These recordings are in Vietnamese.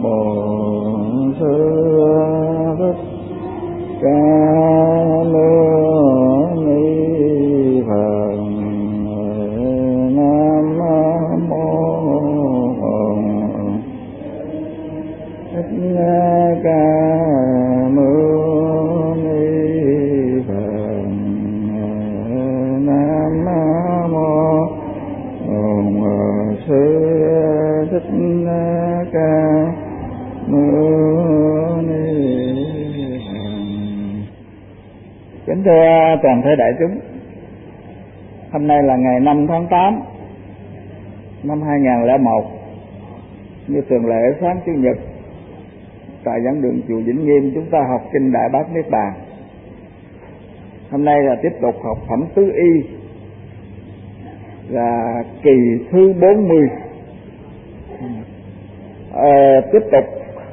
Bổn Sư Thích Ca Mâu Ni Phật. Nam mô Thích Ca Mâu Ni Phật. Nam mô Sư Thích Ca Mâu Ni. Kính thưa toàn thể đại chúng, hôm nay là ngày 5 tháng 8 năm 2001. Như thường lệ sáng Chủ nhật tại giảng đường chùa Vĩnh Nghiêm, chúng ta học kinh Đại Bát Niết Bàn. Hôm nay là tiếp tục học phẩm tứ y, là kỳ thứ 40. Tiếp tục,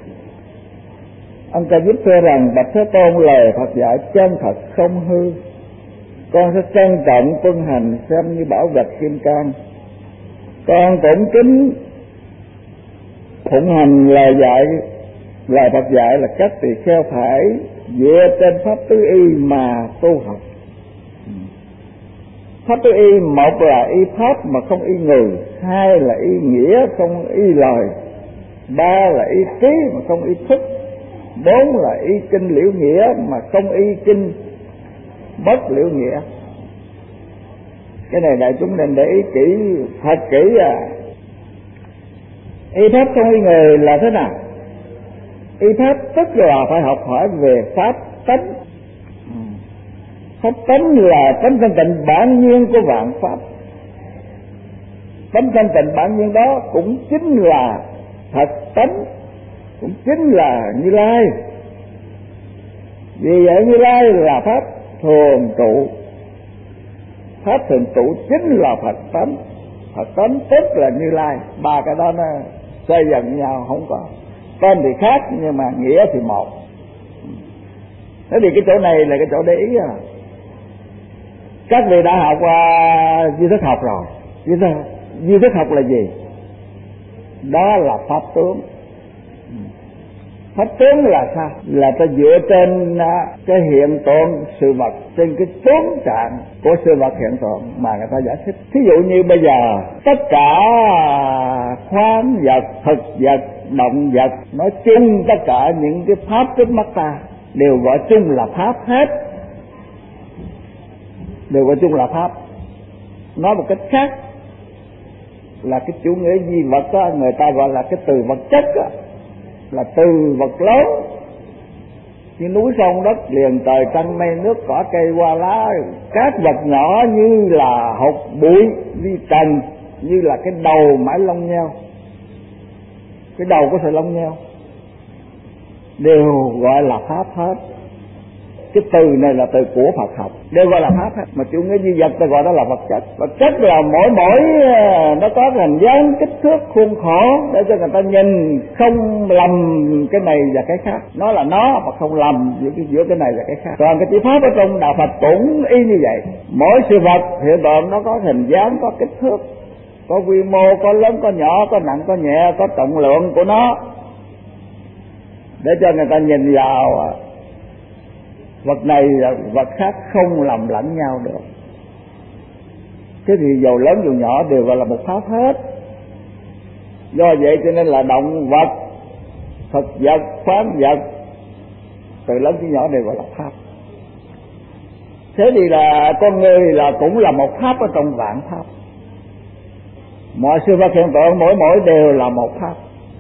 ông Ca Diếp thưa rằng: bạch Thế Tôn, lời Phật dạy chân thật không hư, con sẽ trân trọng tuân hành xem như bảo vật kim cang. Con cũng kính phụng hành lời Phật dạy là các tỳ kheo phải dựa trên pháp tứ y mà tu học. Pháp tứ y, một là y pháp mà không y người, hai là y nghĩa không y lời, ba là y trí mà không y thức, bốn là y kinh liễu nghĩa mà không y kinh bất liễu nghĩa. Cái này đại chúng nên để ý kỹ, thật kỹ. Y pháp không y người là thế nào? Y pháp tức là phải học hỏi về pháp tánh. Pháp tánh là tánh thanh tịnh bản nhiên của vạn pháp. Tánh thanh tịnh bản nhiên đó cũng chính là thật tánh, cũng chính là Như Lai. Vì vậy Như Lai là pháp thường trụ. Pháp thường trụ chính là Phật tánh. Phật tánh tức là Như Lai. Ba cái đó nó xoay dần nhau, không có tên thì khác nhưng mà nghĩa thì một. Thế thì cái chỗ này là cái chỗ để ý. Các vị đã học duy thức học rồi. Duy thức học là gì? Đó là pháp tướng. Pháp tướng là sao? Là ta dựa trên cái hiện tượng sự vật, trên cái tướng trạng của sự vật hiện tượng mà người ta giải thích. Thí dụ như bây giờ tất cả khoáng vật, thực vật, động vật, nói chung tất cả những cái pháp trước mắt ta đều gọi chung là pháp hết. Đều gọi chung là pháp. Nói một cách khác là cái chủ nghĩa duy vật đó, người ta gọi là cái từ vật chất đó, là từ vật lớn như núi sông đất liền trời trăng mây nước cỏ cây hoa lá. Các vật nhỏ như là hột bụi vi trần, như là cái đầu mãi lông nheo, cái đầu của sợi lông nheo, đều gọi là pháp hết. Cái từ này là từ của Phật học, đều gọi là pháp hết. Mà chủ nghĩa duy vật ta gọi đó là vật chất. Vật chất là mỗi nó có hình dáng, kích thước, khuôn khổ để cho người ta nhìn không lầm cái này và cái khác. Nó là nó mà không lầm giữa cái này và cái khác. Còn cái chữ pháp ở trong đạo Phật cũng y như vậy. Mỗi sự vật hiện tượng nó có hình dáng, có kích thước, có quy mô, có lớn, có nhỏ, có nặng, có nhẹ, có trọng lượng của nó, để cho người ta nhìn vào vật này và vật khác không làm lẫn nhau được. Thế thì dầu lớn dù nhỏ đều gọi là một pháp hết. Do vậy cho nên là động vật, thực vật, khoáng vật, từ lớn tới nhỏ đều gọi là pháp. Thế thì là con người là cũng là một pháp ở trong vạn pháp. Mọi sự vật hiện tượng mỗi đều là một pháp.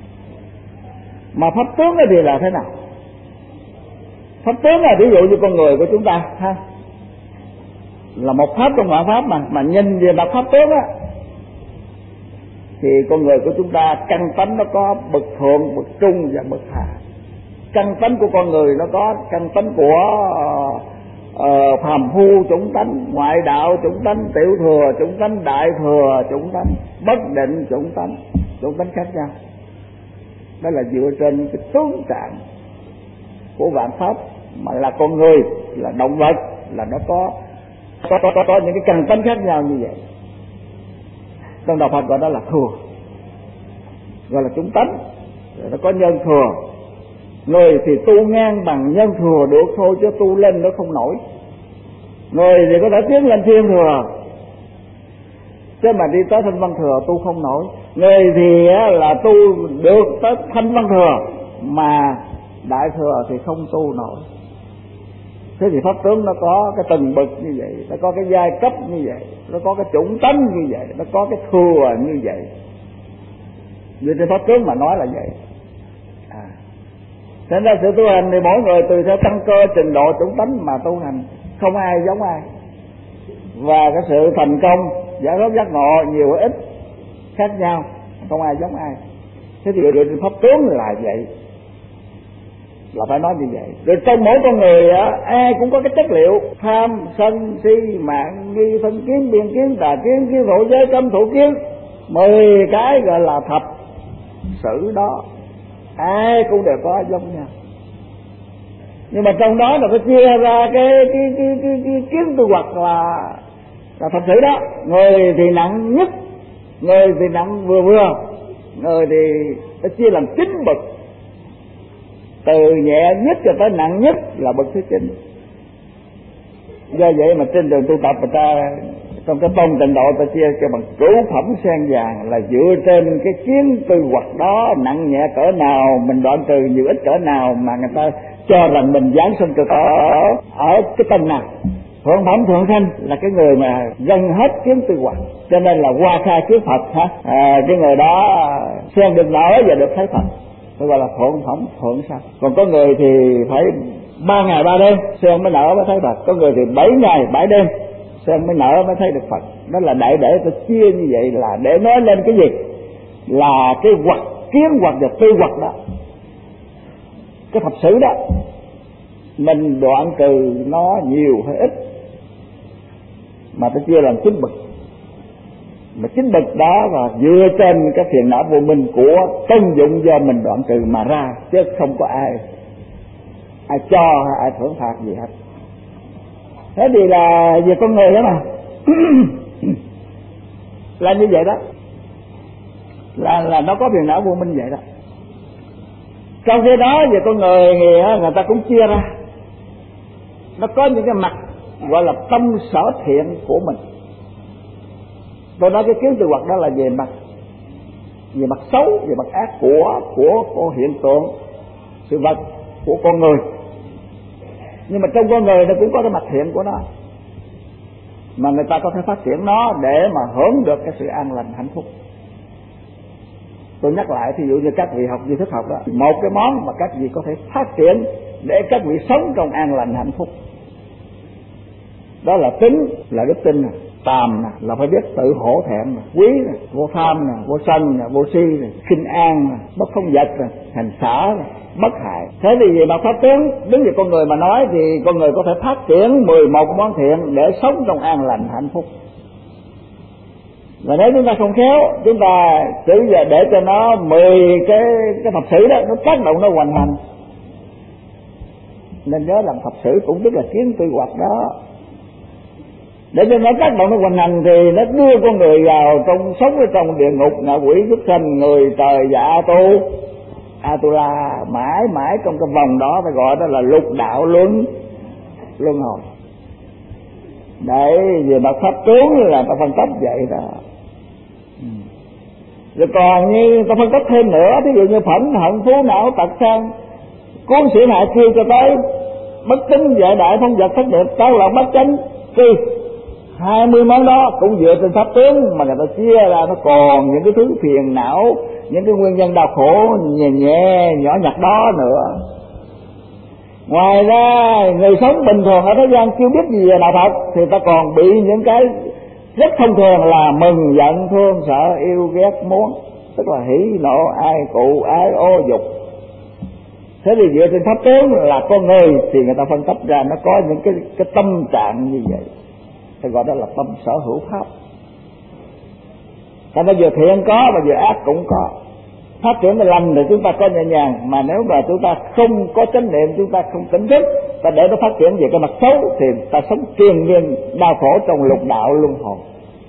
Mà pháp tướng thì là thế nào? Pháp tướng là ví dụ như con người của chúng ta ha, là một pháp trong vạn pháp mà nhìn về mặt pháp tướng á, thì con người của chúng ta căn tánh nó có bậc thượng, bậc trung và bậc hạ. Căn tánh của con người nó có căn tánh của phàm phu chủng tánh, ngoại đạo chủng tánh, tiểu thừa chủng tánh, đại thừa chủng tánh, bất định chủng tánh khác nhau. Đó là dựa trên cái tướng trạng của vạn pháp. Mà là con người, là động vật, là nó có những cái căn tánh khác nhau như vậy. Trong đạo Phật gọi đó là thừa, gọi là chủng tánh. nó có nhân thừa. Người thì tu ngang bằng nhân thừa được thôi, chứ tu lên nó không nổi. Người thì có thể tiến lên thiên thừa, chứ mà đi tới thanh văn thừa tu không nổi. Người thì là tu được tới thanh văn thừa, mà đại thừa thì không tu nổi. Thế thì pháp tướng nó có cái từng bậc như vậy, nó có cái giai cấp như vậy, nó có cái chủng tánh như vậy, nó có cái thừa như vậy. Vì trên pháp tướng mà nói là vậy. Thế ra sự tu hành thì mỗi người tùy theo căn cơ, trình độ, chủng tánh mà tu hành, không ai giống ai. Và cái sự thành công, giải thoát giác ngộ nhiều ít khác nhau, không ai giống ai. Thế thì rồi pháp tướng là vậy, là phải nói như vậy. Rồi trong mỗi con người ai cũng có cái chất liệu tham, sân, si, mạng, nghi, phân kiến, biên kiến, tà kiến, kiến thủ, giới cấm, thủ kiến, 10 cái gọi là thập sử đó, ai cũng đều có giống nhau. Nhưng mà trong đó là phải chia ra cái kiến tư hoặc là thập sử đó. Người thì nặng nhất, người thì nặng vừa vừa, người thì phải chia làm 9 bậc, từ nhẹ nhất cho tới nặng nhất là bậc thứ 9. Do vậy mà trên đường tu tập người ta trong cái tông tịnh độ ta chia cho bằng cửu phẩm sen vàng, là dựa trên cái kiến tư hoặc đó nặng nhẹ cỡ nào, mình đoạn trừ nhiều ít cỡ nào, mà người ta cho rằng mình giáng sinh cực ở cái tầng nào. Thượng phẩm thượng sanh là cái người mà dâng hết kiến tư hoặc, cho nên là qua khai kiến Phật cái người đó sen được nở và được thấy Phật, tôi gọi là thượng phẩm thượng sanh. Còn có người thì phải 3 ngày 3 đêm sen mới nở mới thấy Phật, có người thì 7 ngày 7 đêm sen mới nở mới thấy được Phật. Đó là để tôi chia như vậy là để nói lên cái gì, là cái hoặc kiến hoặc và tư hoặc đó, cái thập sử đó mình đoạn trừ nó nhiều hay ít mà tôi chia làm 9 bậc. Mà 9 bậc đó là dựa trên cái phiền não vô minh của tân dụng do mình đoạn trừ mà ra, chứ không có ai cho hay ai thưởng phạt gì hết. Thế thì là về con người đó mà là như vậy đó, là nó có phiền não vô minh vậy đó. Trong khi đó về con người thì người ta cũng chia ra, nó có những cái mặt gọi là tâm sở thiện của mình. Tôi nói cái kiến tư hoặc đó là về mặt xấu, về mặt ác của hiện tượng sự vật của con người. Nhưng mà trong con người nó cũng có cái mặt thiện của nó, mà người ta có thể phát triển nó để mà hưởng được cái sự an lành hạnh phúc. Tôi nhắc lại, thí dụ như các vị học duy thức học đó, một cái món mà các vị có thể phát triển để các vị sống trong an lành hạnh phúc, đó là tính, là đức tin nè, tàm nè, là phải biết tự hổ thẹn nè, quý nè, vô tham nè, vô sân nè, vô si nè, khinh an nè, bất phong vật nè, hành xả nè, bất hại. Thế thì về mặt pháp tướng, đứng về con người mà nói thì con người có thể phát triển 11 món thiện để sống trong an lành hạnh phúc. Và nếu chúng ta không khéo, chúng ta chỉ để cho nó 10 cái thập sử đó nó tác động, nó hoành hành. Nên nhớ làm thập sử cũng tức là kiến tư hoặc đó, để cho nó tác động, nó hoành hành thì nó đưa con người vào trong sống ở trong địa ngục, ngạ quỷ, súc sanh, người trời và Atula, mãi trong cái vòng đó, phải gọi đó là lục đạo luân hồi. Để về mặt pháp tướng là ta phân cấp vậy đó. Rồi còn như ta phân cấp thêm nữa, ví dụ như phẩm hận phú não tật sang cuốn sĩ hại kêu cho tới bất tín vệ đại thông vật thất nghiệp táo lậu bất chánh kỳ 20 món đó cũng dựa trên pháp tướng mà người ta chia ra. Nó còn những cái thứ phiền não, những cái nguyên nhân đau khổ nhẹ nhỏ nhặt đó nữa. Ngoài ra người sống bình thường ở thế gian chưa biết gì về đạo Phật thì ta còn bị những cái rất thông thường là mừng giận thương sợ yêu ghét muốn, tức là hỉ nộ ai cụ ái ô dục. Thế thì dựa trên pháp tướng là con người thì người ta phân tích ra nó có những cái tâm trạng như vậy, thì gọi đó là tâm sở hữu pháp. Tại nó vừa thiện có và vừa ác cũng có. Phát triển về lành thì chúng ta có nhẹ nhàng, mà nếu mà chúng ta không có chánh niệm, chúng ta không tỉnh thức, ta để nó phát triển về cái mặt xấu thì ta sống triền miên đau khổ trong lục đạo luân hồi.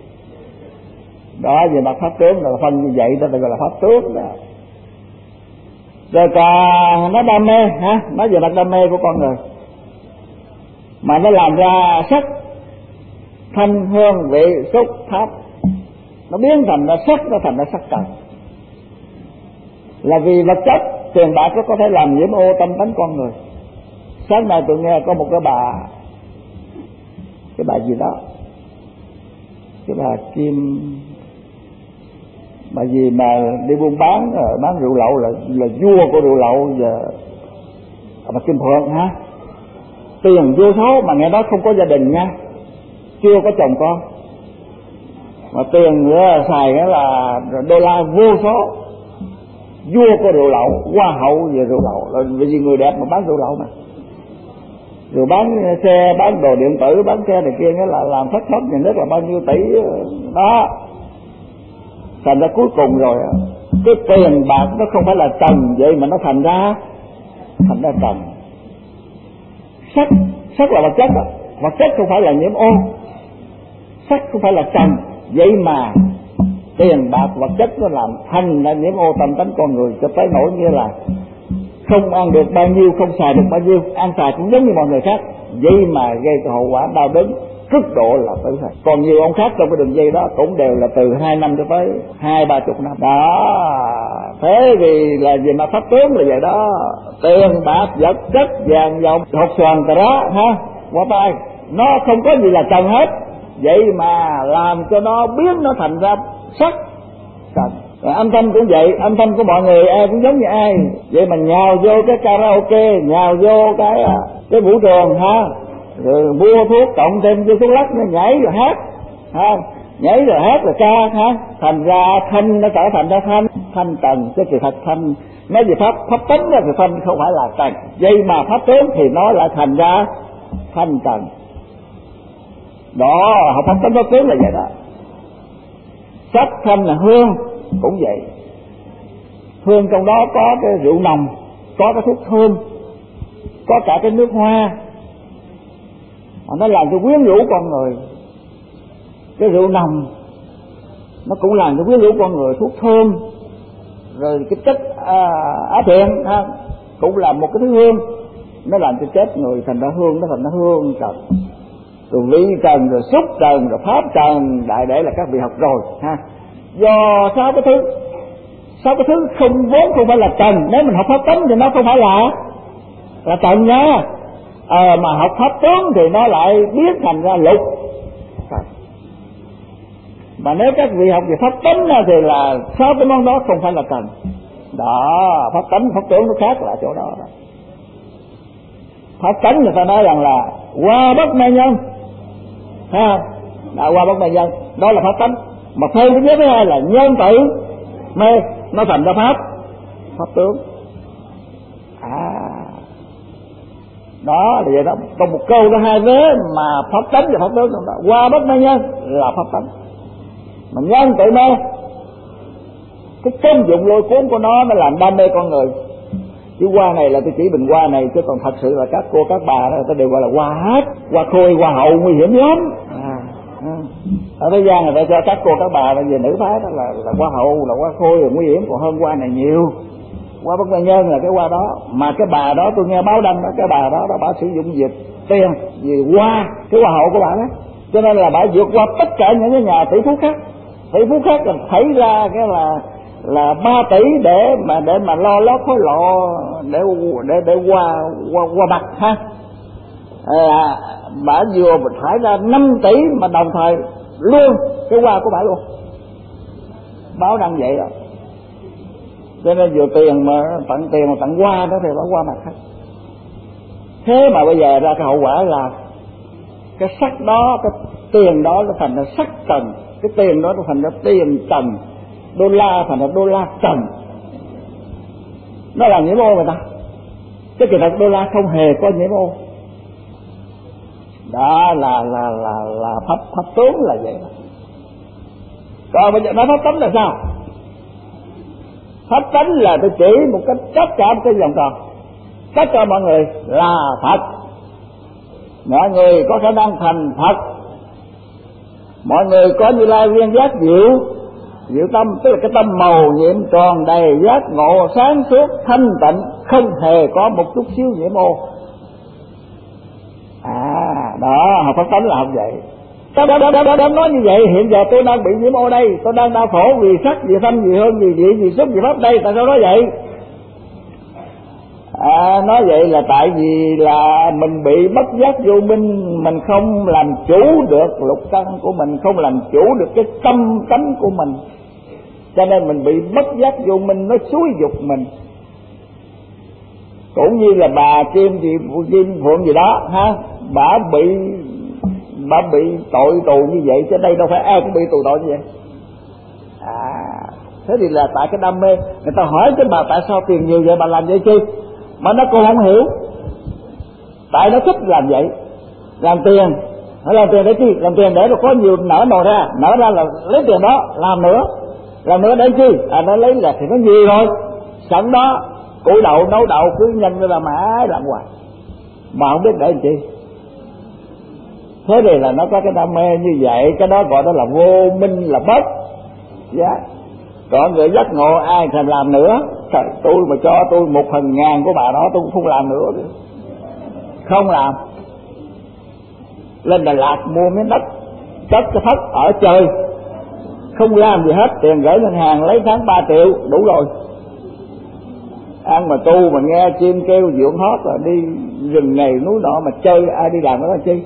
Đó, về mặt pháp tướng là phân như vậy, đó gọi là pháp tướng đó. Rồi còn nó đam mê ha, nói về mặt đam mê của con người, mà nó làm ra sắc, thanh, hương, vị, xúc, pháp, nó biến thành ra sắc, nó thành ra sắc trần. Là vì vật chất, tiền bạc nó có thể làm nhiễm ô tâm tánh con người. Sáng nay tôi nghe có một cái bà gì đó, cái bà Kim, bà gì mà đi buôn bán rượu lậu, là vua của rượu lậu, và bà Kim Phượng ha, tiền vô số, mà nghe nói không có gia đình nha, chưa có chồng con, mà tiền nữa xài cái là đô la vô số, vua của rượu lậu, hoa hậu về rượu lậu, là vì người đẹp mà bán rượu lậu mà. Rồi bán xe, bán đồ điện tử, bán xe này kia, nghĩa là làm thất thoát nhà nước là bao nhiêu tỷ đó. Thành ra cuối cùng rồi cái tiền bạc nó không phải là trần, vậy mà nó thành ra trần. Sắc là vật chất đó. Vật chất không phải là nhiễm ô, sắc không phải là trần, vậy mà tiền bạc vật chất nó làm thành ra nhiễm ô tâm tánh con người, cho tới nỗi như là không ăn được bao nhiêu, không xài được bao nhiêu, ăn xài cũng giống như mọi người khác, vậy mà gây cái hậu quả đau đớn cực độ là tử hình. Còn nhiều ông khác trong cái đường dây đó cũng đều là từ 2 năm cho tới 20-30 năm đó. Thế vì là về mặt pháp tướng là vậy đó, tiền bạc vật chất vàng dòng hột xoàn cà đó ha, qua tay nó không có gì là trần hết, vậy mà làm cho nó biến nó thành ra sắc trần. Âm thanh cũng vậy, âm thanh của mọi người ai cũng giống như ai, vậy mà nhào vô cái karaoke, nhào vô cái vũ trường ha, rồi mua thuốc cộng thêm vô thuốc lắc, nó nhảy rồi hát ha, nhảy rồi hát rồi ca ha, thành ra thanh nó trở thành ra thanh trần. Chứ kỳ thật thanh nói về pháp tính là thì thanh không phải là trần, vậy mà pháp tướng thì nó lại thành ra thanh trần đó. Học pháp tính pháp tướng là vậy đó. Sắc thanh là hương cũng vậy, hương trong đó có cái rượu nồng, có cái thuốc thơm, có cả cái nước hoa, nó làm cho quyến rũ con người. Cái rượu nồng nó cũng làm cho quyến rũ con người, thuốc thơm, rồi cái chất á thiện cũng là một cái thứ hương, nó làm cho chết người, thành ra hương, nó thành ra hương trần, rồi vị trần, rồi xúc trần, rồi pháp trần, đại để là các vị học rồi ha. Do sáu cái thứ vốn không phải là trần, nếu mình học pháp tánh thì nó không phải là trần nha, mà học pháp tướng thì nó lại biến thành ra lục. Mà nếu các vị học về pháp tánh thì là sáu cái món đó không phải là trần đó. Pháp tánh pháp tướng nó khác là chỗ đó. Pháp tánh người ta nói rằng là qua bất mê nhân ha, qua bất mê nhân đó là pháp tánh. Mà thêm cái thứ hai là nhân tử mê, nó thành ra pháp tướng. Đó là vậy đó. Còn một câu đó hai vế mà pháp tánh và pháp tướng đó. Qua bất mê nhân là pháp tánh, mà nhân tự mê, cái công dụng lôi cuốn của nó làm đam mê con người. Chứ hoa này là tôi chỉ bình hoa này, chứ còn thật sự là các cô các bà đó người ta đều gọi là hoa hết, hoa khôi, hoa hậu nguy hiểm lắm. Ở thế gian người ta cho các cô các bà về nữ phái đó là hoa hậu, là hoa khôi, là nguy hiểm, còn hơn hoa này nhiều. Hoa bất mê nhân là cái hoa đó, mà cái bà đó tôi nghe báo đăng đó, cái bà đó bà sử dụng việc tiền vì hoa, cái hoa hậu của bà đó, cho nên là bà vượt qua tất cả những cái nhà tỷ phú khác. Tỷ phú khác là thấy ra cái là 3 tỷ để mà lo lót khối lộ để qua bạc ha. Bà vừa thải ra 5 tỷ mà đồng thời luôn cái hoa của bà luôn, báo đăng vậy rồi. Cho nên vừa tiền mà tặng hoa đó thì bà qua mặt hết. Thế mà bây giờ ra cái hậu quả là cái sắc đó, cái tiền đó nó thành ra sắc trần, cái tiền đó nó thành ra tiền trần, đô la thành ra đô la trần. Nó là nhiễm ô người ta, cái kỳ thật đô la không hề có nhiễm ô. Đó là pháp tướng là vậy. Còn bây giờ nói pháp tánh là sao? Pháp tánh là tôi chỉ một cách tất cả một cái vòng tròn, tất cả mọi người là Phật, mọi người có khả năng thành Phật, mọi người có Như Lai viên giác diệu, Diệu tâm tức là cái tâm màu nhiệm tròn đầy, giác ngộ sáng suốt thanh tịnh, không hề có một chút xíu nhiễm ô. Đó, học Pháp tánh là học vậy. Đó nói như vậy, hiện giờ tôi đang bị nhiễm ô đây, tôi đang đau khổ vì sắc, vì thanh, vì hương, vì vị, vì xúc, vì pháp đây, tại sao nói vậy? Nói vậy là tại vì là mình bị bất giác vô minh, mình không làm chủ được lục căn của mình, không làm chủ được cái tâm tánh của mình, cho nên mình bị bất giác vô minh, nó xúi dục mình. Cũng như là bà chim phượng gì đó ha, bà bị tội tù như vậy, chứ đây đâu phải ai cũng bị tù tội như vậy. Thế thì là tại cái đam mê. Người ta hỏi cái bà tại sao tiền nhiều vậy bà làm vậy chi, mà nó còn không hiểu. Tại nó thích làm vậy, làm tiền. Nó làm tiền để chi? Làm tiền để nó có nhiều nở ra là lấy tiền đó làm nữa để chi? Nó lấy là thì nó nhiều rồi, sẵn đó củ đậu nấu đậu cứ nhân ra mãi làm hoài mà không biết để làm chi. Thế thì là nó có cái đam mê như vậy, cái đó gọi đó là vô minh, là bất giác. Còn người giác ngộ ai thèm làm nữa. Trời, tôi mà cho tôi 1/1000 của bà đó tôi cũng không làm nữa, không làm. Lên Đà Lạt mua miếng đất, cất cái thất ở chơi, không làm gì hết, tiền gửi ngân hàng lấy tháng 3 triệu đủ rồi. Ăn mà tu mà nghe chim kêu dưỡng hót rồi đi rừng này núi nọ mà chơi, ai đi làm cái đó chi?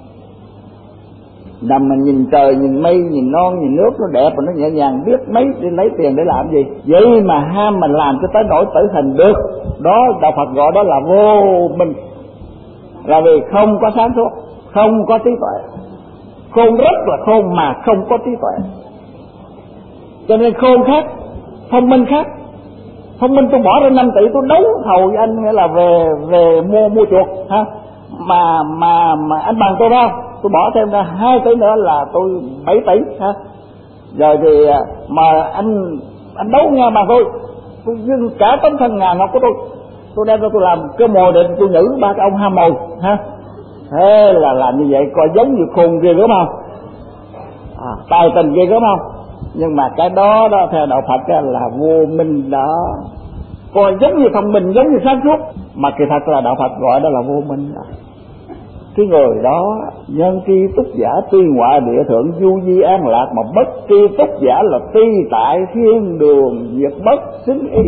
Nằm mà nhìn trời, nhìn mây, nhìn non, nhìn nước nó đẹp và nó nhẹ nhàng, biết mấy đi lấy tiền để làm gì. Vậy mà ham mình làm cho tới nỗi tử hình được. Đó đạo Phật gọi đó là vô minh. Là vì không có sáng suốt, không có trí tuệ. Khôn rất là khôn mà không có trí tuệ. Cho nên khôn khác, thông minh khác. Thông minh tôi bỏ ra 5 tỷ tôi đấu thầu với anh, nghĩa là về mua chuột ha. Mà anh bằng tôi ra, tôi bỏ thêm ra 2 tỷ nữa là tôi 7 tỷ ha. Rồi thì mà anh đấu ngang bằng tôi dưng cả tấm thân ngà ngọc của tôi đem ra tôi làm cái mồi để tôi nhử 3 cái ông ham mồi ha. Thế là làm như vậy coi giống như khùng ghê gớm không? Tài tình ghê gớm không? Nhưng mà cái đó theo đạo Phật là vô minh đó. Coi giống như thông minh, giống như sáng suốt, mà kỳ thật là đạo Phật gọi đó là vô minh đó. Cái người đó nhân tri túc giả tuy ngoại địa thượng du di an lạc, mà bất tri túc giả là tuy tại thiên đường diệt bất xứng y.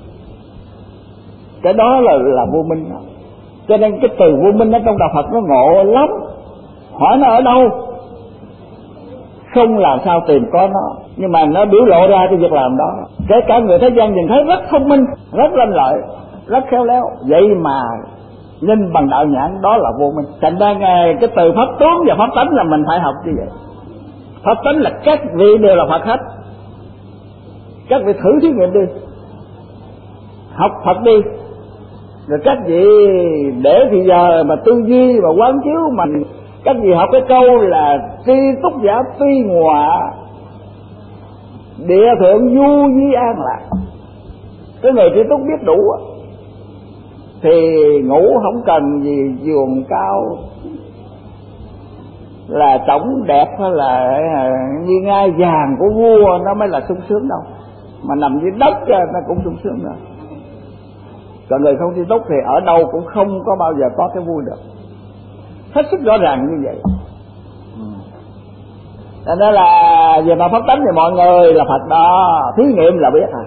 Cái đó là vô minh đó. Cho nên cái từ vô minh ở trong đạo Phật nó ngộ lắm. Hỏi nó ở đâu không làm sao tìm có nó, nhưng mà nó biểu lộ ra cái việc làm đó. Kể cả người thế gian nhìn thấy rất thông minh, rất lanh lợi, rất khéo léo, vậy mà nhìn bằng đạo nhãn đó là vô minh. Thành ra cái từ pháp tướng và pháp tánh là mình phải học như vậy. Pháp tánh là các vị đều là Phật hết. Các vị thử thí nghiệm đi, học Phật đi, rồi các vị để thì giờ mà tư duy và quán chiếu mà các vị học cái câu là tri túc giả tuy ngọa địa thượng du di an lạc. Cái người tri túc biết đủ thì ngủ không cần gì giường cao là trống đẹp hay là như ngai vàng của vua nó mới là sung sướng đâu, mà nằm dưới đất nó cũng sung sướng rồi. Còn người không tri túc thì ở đâu cũng không có bao giờ có cái vui được. Hết sức rõ ràng như vậy. Nên là về mặt pháp tánh thì mọi người là Phật đó, thí nghiệm là biết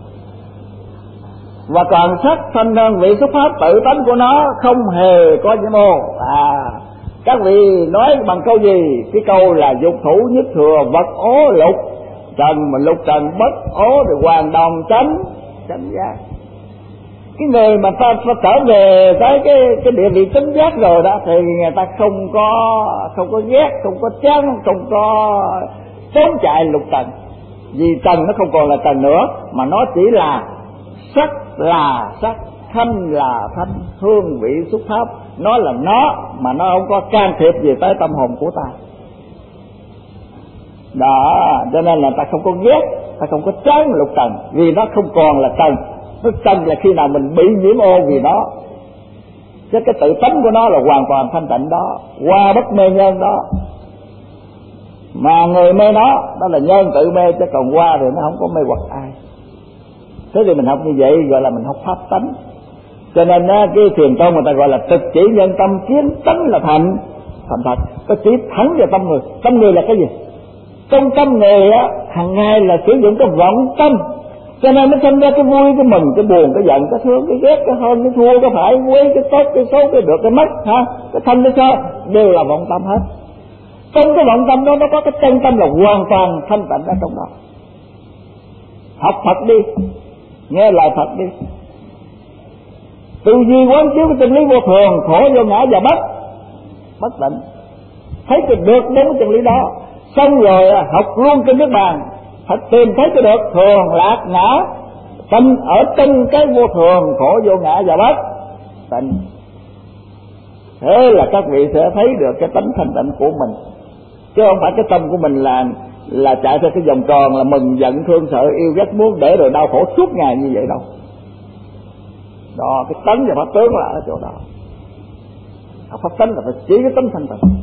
Và còn sắc thanh đơn vị xuất pháp tự tánh của nó không hề có nhiễm ô. Các vị nói bằng câu gì? Cái câu là dục thủ nhất thừa vật ố lục trần, mà lục trần bất ố thì hoàn đồng chánh giác. Cái người mà ta trở về tới cái địa vị chánh giác rồi đó thì người ta không có ghét, không có chán, không có trốn chạy lục trần. Vì trần nó không còn là trần nữa, mà nó chỉ là sắc là sắc, thanh là thanh, hương vị xuất pháp, nó là nó, mà nó không có can thiệp gì tới tâm hồn của ta. Đó, cho nên là ta không có ghét, ta không có chán lục trần, vì nó không còn là trần. Nó trần là khi nào mình bị nhiễm ô vì nó. Chứ cái tự tánh của nó là hoàn toàn thanh tịnh đó, qua bất mê nhân đó. Mà người mê nó, đó là nhân tự mê, chứ còn qua thì nó không có mê hoặc ai. Thế thì mình học như vậy gọi là mình học pháp tánh. Cho nên cái thiền tông người ta gọi là thực chỉ nhân tâm kiến tánh là thành thật. Có chỉ thẳng vào tâm người. Tâm người là cái gì? Trong tâm người á, hàng ngày là sử dụng cái vọng tâm, cho nên nó sinh ra cái vui, cái mừng, cái buồn, cái giận, cái thương, cái ghét, cái hơn, cái thua, cái phải, quý, cái tốt, cái xấu, cái được, cái mất, cái thanh, cái sơ, đều là vọng tâm hết. Trong cái vọng tâm đó nó có cái chân tâm là hoàn toàn thanh tịnh ở trong đó. Học Phật đi, nghe lời Phật đi, tư duy quán chiếu cái chân lý vô thường, khổ vô ngã và bất tịnh, thấy được đúng cái chân lý đó, xong rồi học luôn trên Niết Bàn, phải tìm thấy cho được thường lạc ngã tâm ở trong cái vô thường, khổ vô ngã và bất tịnh. Thế là các vị sẽ thấy được cái tánh thanh tịnh của mình, chứ không phải cái tâm của mình là chạy theo cái vòng tròn là mừng giận thương sợ yêu ghét muốn để rồi đau khổ suốt ngày như vậy đâu. Đó, cái tánh và pháp tướng là ở chỗ đó. Pháp tánh là phải chỉ cái tánh thanh tịnh.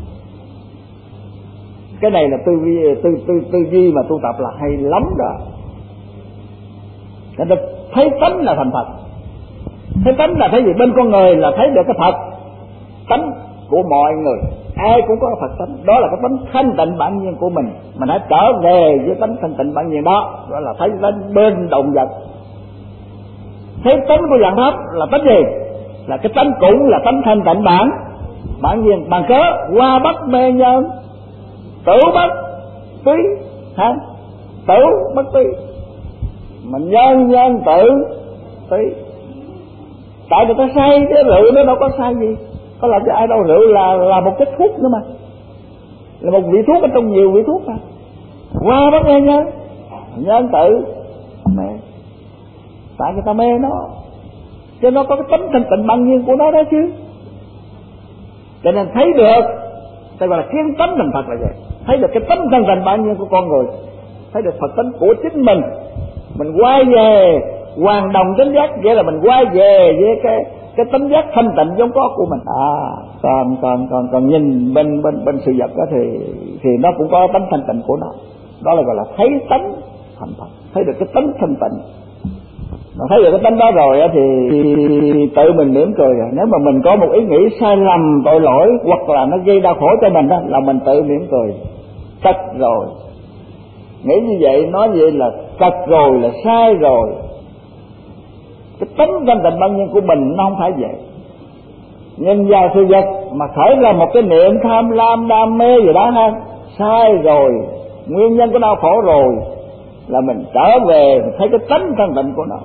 Cái này là tư duy mà tu tập là hay lắm đó. Người ta thấy tánh là thành thật. Thấy tánh là thấy gì? Bên con người là thấy được cái thật tánh của mọi người, ai cũng có Phật tánh. Đó là cái tánh thanh tịnh bản nhiên của mình. Mình hãy trở về với tánh thanh tịnh bản nhiên đó, gọi là thấy tánh bên động vật. Thấy tánh của dạng pháp là tánh gì? Là cái tánh cũng là tánh thanh tịnh bản nhiên. Bằng cớ qua bất mê nhân, tử bất túy, tử bất túy, mình nhân tử túy. Tại người ta say cái rượu nó đâu có sai gì, có làm cho ai đâu. Rượu là một cái thuốc nữa mà, là một vị thuốc ở trong nhiều vị thuốc mà. Qua bất mê nhân tử mê, tại người ta mê nó, cho nó có cái tánh thanh tịnh bản nhiên của nó đó chứ. Cho nên thấy được, ta gọi là kiến tánh thành Phật là vậy. Thấy được cái tánh thanh tịnh bản nhiên của con người, thấy được Phật tánh của chính mình. Mình quay về hoàn đồng chánh giác, vậy là mình quay về với cái tánh giác thanh tịnh vốn có của mình. Còn nhìn bên sự vật đó thì nó cũng có tánh thanh tịnh của nó. Đó là gọi là thấy tánh thành Phật, thấy được cái tánh thanh tịnh. Mà thấy được cái tánh đó rồi thì tự mình mỉm cười. Nếu mà mình có một ý nghĩ sai lầm, tội lỗi hoặc là nó gây đau khổ cho mình đó, là mình tự mỉm cười. Tất rồi, nghĩ như vậy, nói vậy là tất rồi, là sai rồi. Cái tánh thanh tịnh bản nhiên của mình nó không phải vậy. Nhìn vào sự vật mà khởi ra một cái niệm tham lam đam mê gì đó ha, sai rồi, nguyên nhân của đau khổ rồi, là mình trở về mình thấy cái tánh thanh tịnh của nó,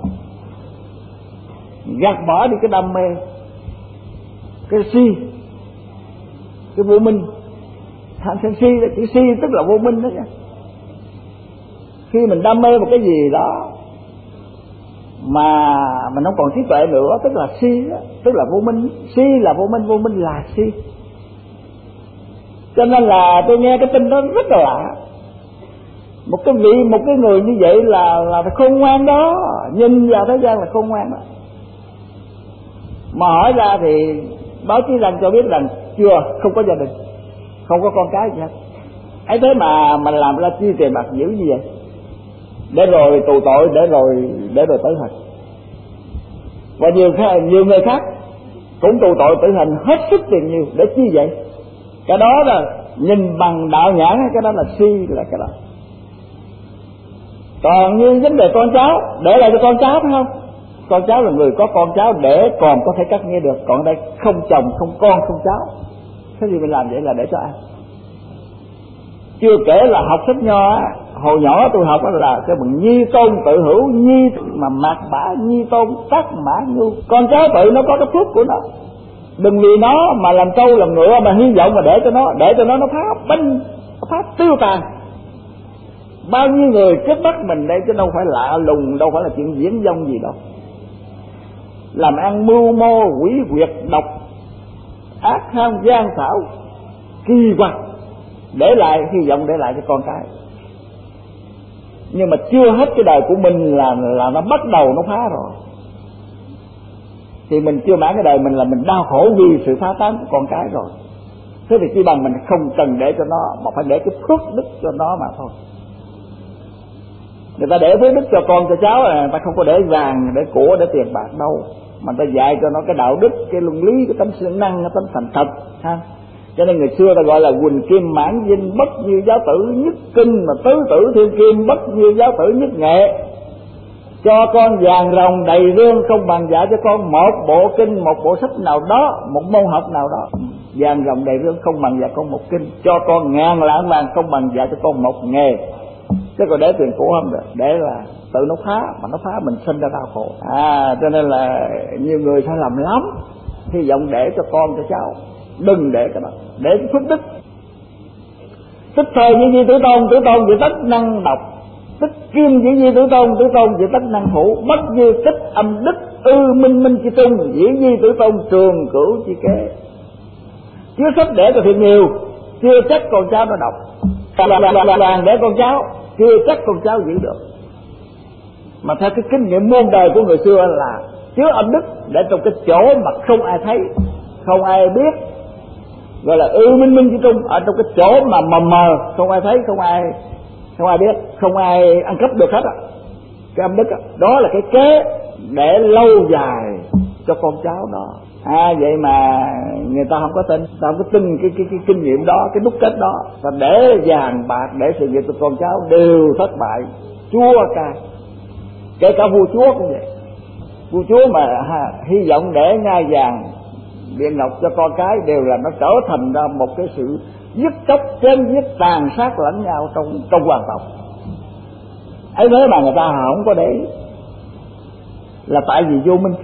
gạt bỏ đi cái đam mê, cái si, cái vô minh. Tham sân si, cái si tức là vô minh đó nha. Khi mình đam mê một cái gì đó mà mình không còn trí tuệ nữa, tức là si đó, tức là vô minh. Si là vô minh, vô minh là si. Cho nên là tôi nghe cái tin đó rất là lạ. Một cái người như vậy là phải khôn ngoan đó, nhìn vào thế gian là khôn ngoan đó. Mà hỏi ra thì báo chí rằng cho biết rằng không có gia đình, không có con cái gì hết. Ấy thế mà mình làm ra chi tiền bạc dữ như vậy, để rồi tù tội, để rồi tử hình. Và nhiều người khác cũng tù tội tử hình hết sức tiền nhiều, để chi vậy? Cái đó là nhìn bằng đạo nhãn, cái đó là si, là cái đó. Còn như vấn đề con cháu, để lại cho con cháu phải không? Con cháu là người có con cháu để còn có thể cắt nghĩa được. Còn đây không chồng, không con, không cháu, thế thì mình làm vậy là để cho ai? Chưa kể là học sách nho á, hồi nhỏ tôi học đó là cái bằng nhi tôn tự hữu, nhi mà mạt bả, nhi tôn tác mã nhu. Con cháu tự nó có cái phước của nó, đừng vì nó mà làm trâu làm ngựa mà hy vọng mà để cho nó phá binh, nó phá tiêu tàn. Bao nhiêu người trước mắt mình đây, chứ đâu phải lạ lùng, đâu phải là chuyện diễn dông gì đâu. Làm ăn mưu mô quỷ quyệt độc ác, ham gian xảo kỳ quặc, để lại hy vọng để lại cho con cái. Nhưng mà chưa hết cái đời của mình là nó bắt đầu nó phá rồi, thì mình chưa mãn cái đời mình là mình đau khổ vì sự phá tán của con cái rồi. Thế thì chỉ bằng mình không cần để cho nó, mà phải để cái phước đức cho nó mà thôi. Người ta để phước đức cho con cho cháu là người ta không có để vàng, để của, để tiền bạc đâu, mà người ta dạy cho nó cái đạo đức, cái luân lý, cái tánh siêng năng, cái tánh thành thật ha. Cho nên người xưa ta gọi là quỳnh kim mãn vinh, bất như giáo tử nhất kinh, mà tứ tử thiên kim, bất như giáo tử nhất nghệ. Cho con vàng rồng đầy rương, không bằng dạy cho con một bộ kinh, một bộ sách nào đó, một môn học nào đó. Vàng rồng đầy rương không bằng dạy con một kinh. Cho con ngàn lạng vàng không bằng dạy cho con một nghề. Chứ còn để tiền của không được, để là tự nó phá, mà nó phá mình sinh ra đau khổ. Cho nên là nhiều người sai lầm lắm. Hy vọng để cho con cho cháu, đừng để cái đó, để cái phước đức. Tích thời như di tử tôn vì tất năng độc. Tích kim dĩ di tử tôn vì tất năng thủ. Bất như tích âm đức, minh minh chi trung, dĩ di tử tôn trường cửu chi kế. Chưa sắp để cho thiệt nhiều, chưa chắc con cháu nó độc. Là để con cháu, chưa chắc con cháu giữ được. Mà theo cái kinh nghiệm muôn đời của người xưa là chứa âm đức để trong cái chỗ mà không ai thấy, không ai biết, gọi là minh minh chi trung, ở trong cái chỗ mà mờ mờ, không ai thấy, không ai biết, không ai ăn cắp được hết á. Cái âm đức đó là cái kế để lâu dài cho con cháu đó. Vậy mà người ta không có tin, ta không có tin cái kinh nghiệm đó, cái đúc kết đó. Ta để vàng bạc, để sự nghiệp của con cháu đều thất bại, chua cay. Kể cả vua chúa cũng vậy. Vua chúa mà hy vọng để ngai vàng điện ngọc cho con cái, đều là nó trở thành ra một cái sự giết chóc, chém giết, tàn sát lẫn nhau trong hoàng tộc. Ấy thế mà người ta không có để, là tại vì vô minh.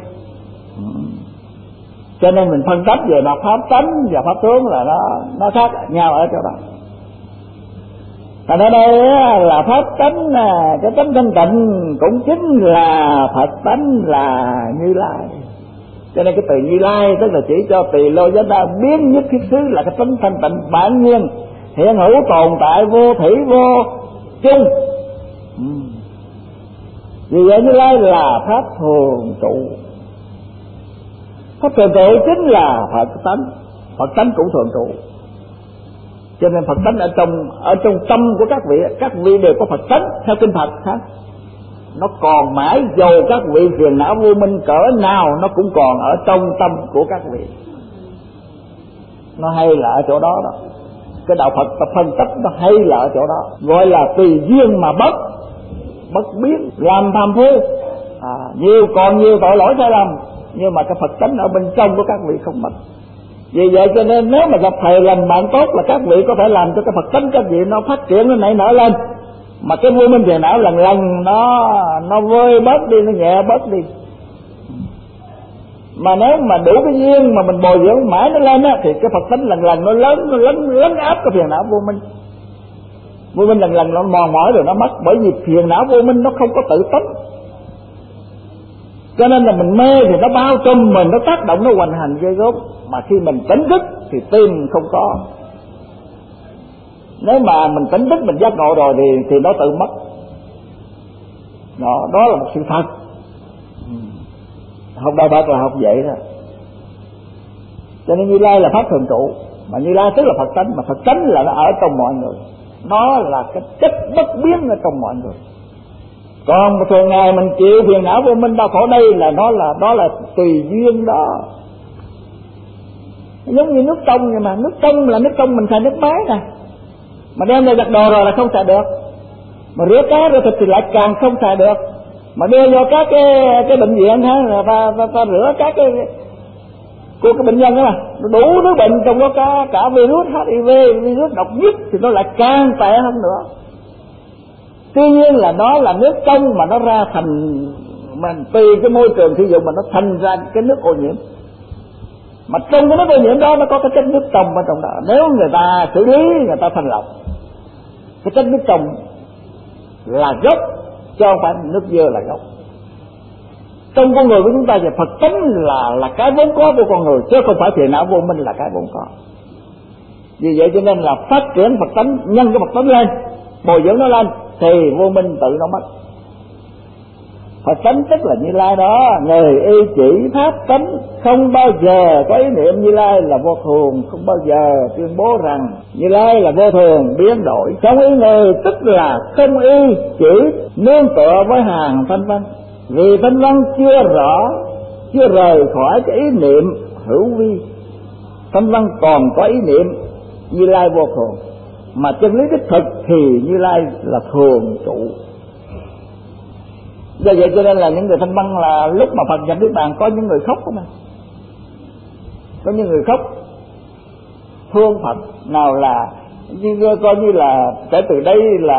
Cho nên mình phân tích về mặt pháp tánh và pháp tướng là nó khác nhau ở chỗ đó. Còn ở đây là pháp tánh, cái tánh thanh tịnh cũng chính là Phật tánh, là Như Lai. Cho nên cái từ Như Lai tức là chỉ cho Tỳ Lô Giá Na biến nhất thiết xứ, là cái tánh thanh tịnh bản nhiên, hiện hữu tồn tại, vô thủy vô chung. Vì vậy Như Lai là pháp thường trụ. Pháp thường trụ chính là Phật tánh. Phật tánh cũng thường trụ. Cho nên Phật tánh ở trong tâm của các vị đều có Phật tánh theo kinh Phật ha. Nó còn mãi, dầu các vị phiền não vô minh cỡ nào, nó cũng còn ở trong tâm của các vị. Nó hay là ở chỗ đó đó. Cái đạo Phật tập phân tích nó hay là ở chỗ đó, gọi là tùy duyên mà bất biến, làm phàm phu. Còn nhiều tội lỗi sai lầm, nhưng mà cái Phật tánh ở bên trong của các vị không mất. Vì vậy cho nên nếu mà gặp thầy lành bạn tốt là các vị có thể làm cho cái Phật tánh các vị nó phát triển, nó nảy nở lên, mà cái vô minh phiền não lần nó vơi bớt đi, nó nhẹ bớt đi. Mà nếu mà đủ cái duyên mà mình bồi dưỡng mãi nó lên á, thì cái Phật tánh lần nó lấn áp cái phiền não vô minh. Vô minh lần nó mòn mỏi rồi nó mất, bởi vì phiền não vô minh nó không có tự tánh. Cho nên là mình mê thì nó bao trùm mình, nó tác động, nó hoành hành ghê gớm. Mà khi mình tỉnh thức thì tim không có. Nếu mà mình tỉnh thức, mình giác ngộ rồi thì nó tự mất. Đó là một sự thật. Học Đạo Phật là học vậy đó. Cho nên Như Lai là pháp thường trụ, mà Như Lai tức là Phật tánh, mà Phật tánh là nó ở trong mọi người. Nó là cái chất bất biến ở trong mọi người. Còn một thường ngày mình chịu phiền não vô minh đau khổ, đây là đó là tùy duyên đó. Giống như nước trong vậy mà, nước trong mình xài nước máy nè, mà đem ra giặt đồ rồi là không xài được, mà rửa cá rửa thịt thì lại càng không xài được, mà đưa vô các cái bệnh viện ha, là ta rửa các của cái bệnh nhân đó mà đủ thứ bệnh trong đó, cả virus HIV, virus độc nhất thì nó lại càng tệ hơn nữa. Tuy nhiên là nó là nước trong mà nó ra thành, mình tùy cái môi trường sử dụng mà nó thành ra cái nước ô nhiễm. Mà trong cái nước ô nhiễm đó nó có cái chất nước trong ở trong đó. Nếu người ta xử lý, người ta thanh lọc, cái chất nước trong là gốc, chứ không phải nước dơ là gốc. Trong con người của chúng ta thì Phật tánh là cái vốn có của con người, chứ không phải phiền não vô minh là cái vốn có. Vì vậy cho nên là phát triển Phật tánh, nhân cái Phật tánh lên, bồi dưỡng nó lên, thì vô minh tự nó mất. Phật tánh tức là Như Lai đó. Người y chỉ pháp tánh, không bao giờ có ý niệm Như Lai là vô thường, không bao giờ tuyên bố rằng Như Lai là vô thường biến đổi. Trong ý người tức là không y chỉ nương tựa với hàng thanh văn, vì thanh văn chưa rõ, chưa rời khỏi cái ý niệm hữu vi. Thanh văn còn có ý niệm Như Lai vô thường, mà chân lý đích thực thì Như Lai là thường trụ. Do vậy cho nên là những người thanh văn là lúc mà Phật nhập Niết Bàn có những người khóc không ạ? Có những người khóc thương Phật, nào là coi như là kể từ đây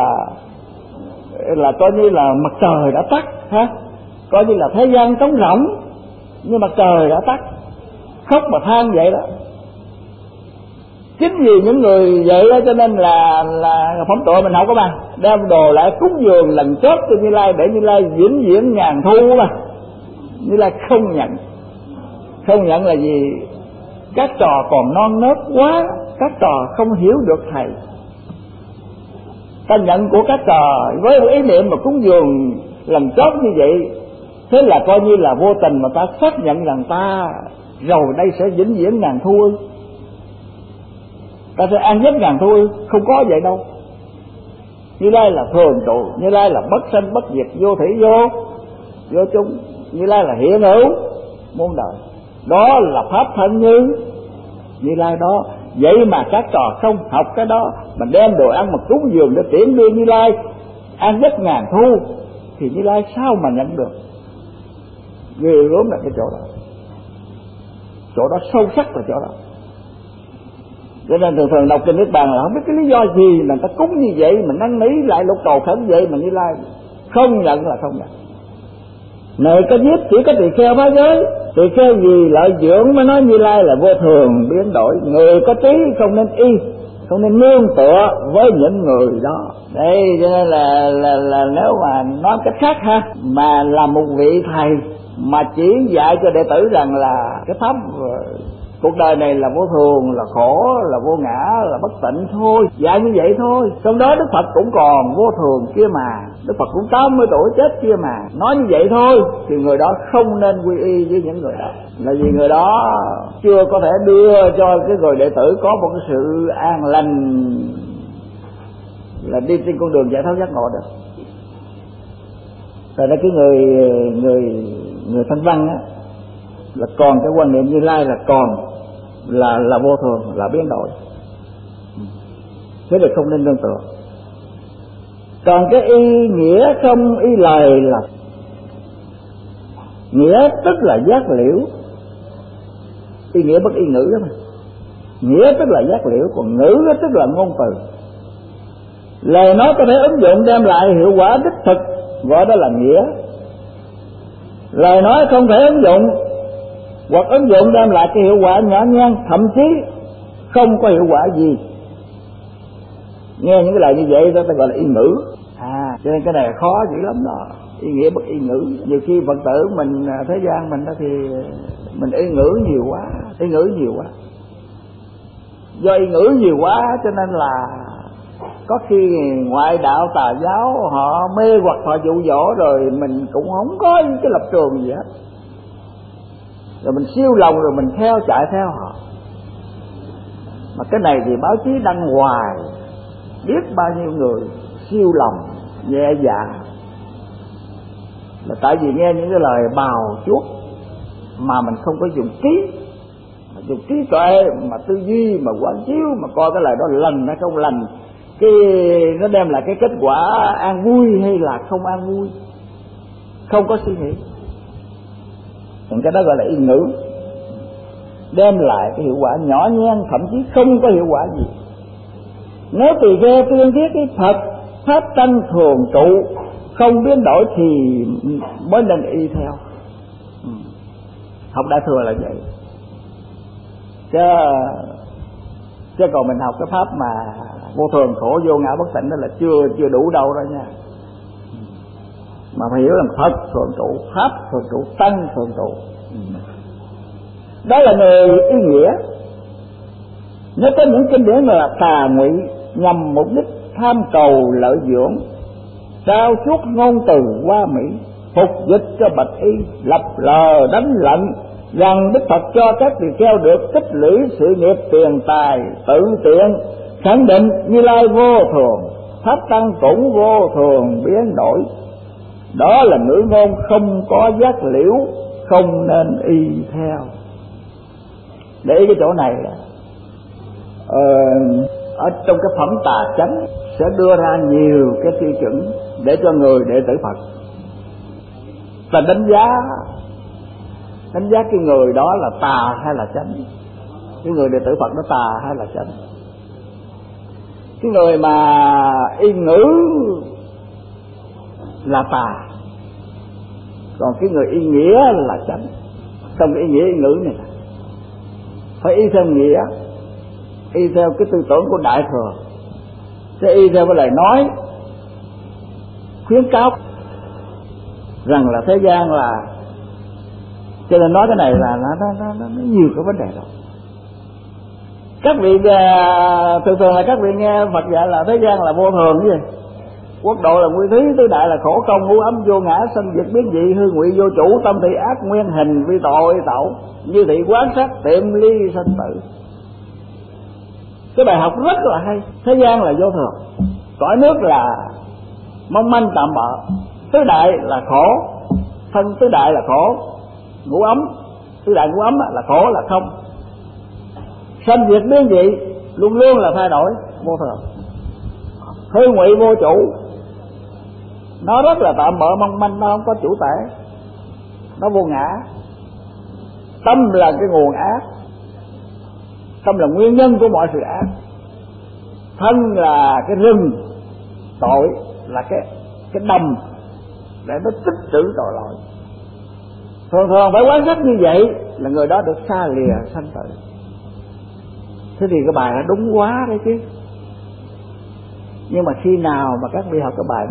là coi như là mặt trời đã tắt ha, coi như là thế gian trống rỗng nhưng mặt trời đã tắt, khóc mà than vậy đó. Chính vì những người vậy đó cho nên là phẩm tọa mình không có bằng đem đồ lại cúng dường lần chót cho Như Lai để Như Lai vĩnh viễn ngàn thu mà. Như Lai không nhận là gì? Các trò còn non nớt quá, các trò không hiểu được thầy. Ta nhận của các trò với một ý niệm mà cúng dường lần chót như vậy, thế là coi như là vô tình mà ta xác nhận rằng ta rồi đây sẽ vĩnh viễn ngàn thu. Ta sẽ an giấc ngàn thu, không có vậy đâu. Như Lai là thường trụ, Như Lai là bất sanh bất diệt, vô thủy vô chung, Như Lai là hiện hữu muôn đời. Đó là pháp thân Như Lai đó. Vậy mà các trò không học cái đó, mà đem đồ ăn mà cúng dường để tiễn đưa Như Lai an giấc ngàn thu, thì Như Lai sao mà nhận được? Ghê gớm là cái chỗ đó sâu sắc là chỗ đó. Cho nên thường đọc kinh Niết Bàn là không biết cái lý do gì mà ta cúng như vậy, mà năn nỉ lại lục cầu khẩn vậy mà Như Lai không nhận là không nhận. Nơi có giết chỉ có tỳ kheo phá giới, tỳ kheo gì lợi dưỡng mới nói Như Lai là vô thường biến đổi. Người có trí không nên y, không nên nương tựa với những người đó. Đây cho nên là nếu mà nói cách khác ha, mà là một vị thầy mà chỉ dạy cho đệ tử rằng là cái pháp cuộc đời này là vô thường, là khổ, là vô ngã, là bất tịnh thôi, dạy như vậy thôi. Trong đó Đức Phật cũng còn vô thường kia mà, Đức Phật cũng 80 tuổi chết kia mà, nói như vậy thôi thì người đó không nên quy y với những người đó, là vì người đó chưa có thể đưa cho cái người đệ tử có một cái sự an lành, là đi trên con đường giải thoát giác ngộ được. Rồi đó cái người thanh văn á, là còn cái quan niệm Như Lai là còn là vô thường, là biến đổi, thế là không nên nương tựa. Còn cái ý nghĩa không ý lời là nghĩa tức là giác liễu, ý nghĩa bất y ngữ đó mà. Nghĩa tức là giác liễu, còn ngữ tức là ngôn từ. Lời nói có thể ứng dụng đem lại hiệu quả đích thực, gọi đó là nghĩa. Lời nói không thể ứng dụng, hoặc ứng dụng đem lại cái hiệu quả nhỏ nhen, thậm chí không có hiệu quả gì. Nghe những cái lời như vậy đó ta gọi là y ngữ. Cho nên cái này khó dữ lắm đó, ý nghĩa bất y ngữ. Nhiều khi Phật tử mình thế gian mình đó thì mình ý ngữ nhiều quá. Do ý ngữ nhiều quá cho nên là có khi ngoại đạo tà giáo họ mê hoặc họ dụ dỗ, rồi mình cũng không có cái lập trường gì hết, rồi mình siêu lòng rồi mình chạy theo họ. Mà cái này thì báo chí đăng hoài, biết bao nhiêu người siêu lòng nhẹ dạ, là tại vì nghe những cái lời bào chuốt mà mình không có dùng trí, mà dùng trí tuệ mà tư duy mà quán chiếu mà coi cái lời đó lành hay không lành, cái nó đem lại cái kết quả an vui hay là không an vui, không có suy nghĩ. Còn cái đó gọi là y ngữ, đem lại cái hiệu quả nhỏ nhen, thậm chí không có hiệu quả gì. Nếu tỳ kheo tuyên thuyết cái Phật pháp tánh thường trụ không biến đổi thì mới nên y theo. Học Đại Thừa là vậy, chứ còn mình học cái pháp mà vô thường khổ vô ngã bất tịnh đó là chưa đủ đâu đó nha. Mà phải hiểu rằng Phật thường trụ, pháp thường trụ, tăng thường trụ. Đó là người ý nghĩa. Nếu có những kinh điển là tà ngụy nhằm mục đích tham cầu lợi dưỡng, trao chuốt ngôn từ hoa mỹ, phục dịch cho bạch y, lập lờ đánh lận rằng Đức Phật cho các tỳ kheo được tích lũy sự nghiệp tiền tài, tự tiện khẳng định Như Lai vô thường, pháp tăng cũng vô thường biến đổi. Đó là ngữ ngôn không có giác liễu, không nên y theo. Để ý cái chỗ này là ở trong cái phẩm Tà Chánh sẽ đưa ra nhiều cái tiêu chuẩn để cho người đệ tử Phật ta đánh giá cái người đó là tà hay là chánh, cái người đệ tử Phật đó tà hay là chánh. Cái người mà y ngữ là tà, còn cái người y nghĩa là chánh. Trong cái y nghĩa y ngữ này phải y theo nghĩa, y theo cái tư tưởng của Đại Thừa, sẽ y theo cái lời nói khuyến cáo rằng là thế gian là, cho nên nói cái này là nó nhiều cái vấn đề rồi. Các vị thường là các vị nghe Phật dạy là thế gian là vô thường cái gì? Quốc độ là nguy thí, tứ đại là khổ công, ngũ ấm vô ngã, sanh diệt biến dị, hư ngụy vô chủ, tâm thị ác nguyên hình vi tội tẩu, như thị quán sát tiệm ly sanh tử. Cái bài học rất là hay. Thế gian là vô thường, cõi nước là mong manh tạm bợ, tứ đại là khổ, thân tứ đại là khổ, ngũ ấm, tứ đại ngũ ấm là khổ là không, sanh diệt biến dị luôn luôn là thay đổi vô thường, hư ngụy vô chủ, nó rất là tạm bợ mong manh, nó không có chủ thể, nó vô ngã. Tâm là cái nguồn ác, tâm là nguyên nhân của mọi sự ác, thân là cái rừng, tội là cái đầm để nó tích trữ tội lỗi. Thường phải quán sát như vậy là người đó được xa lìa sanh tử. Thế thì cái bài nó đúng quá đấy chứ. Nhưng mà khi nào mà các vị học cái bài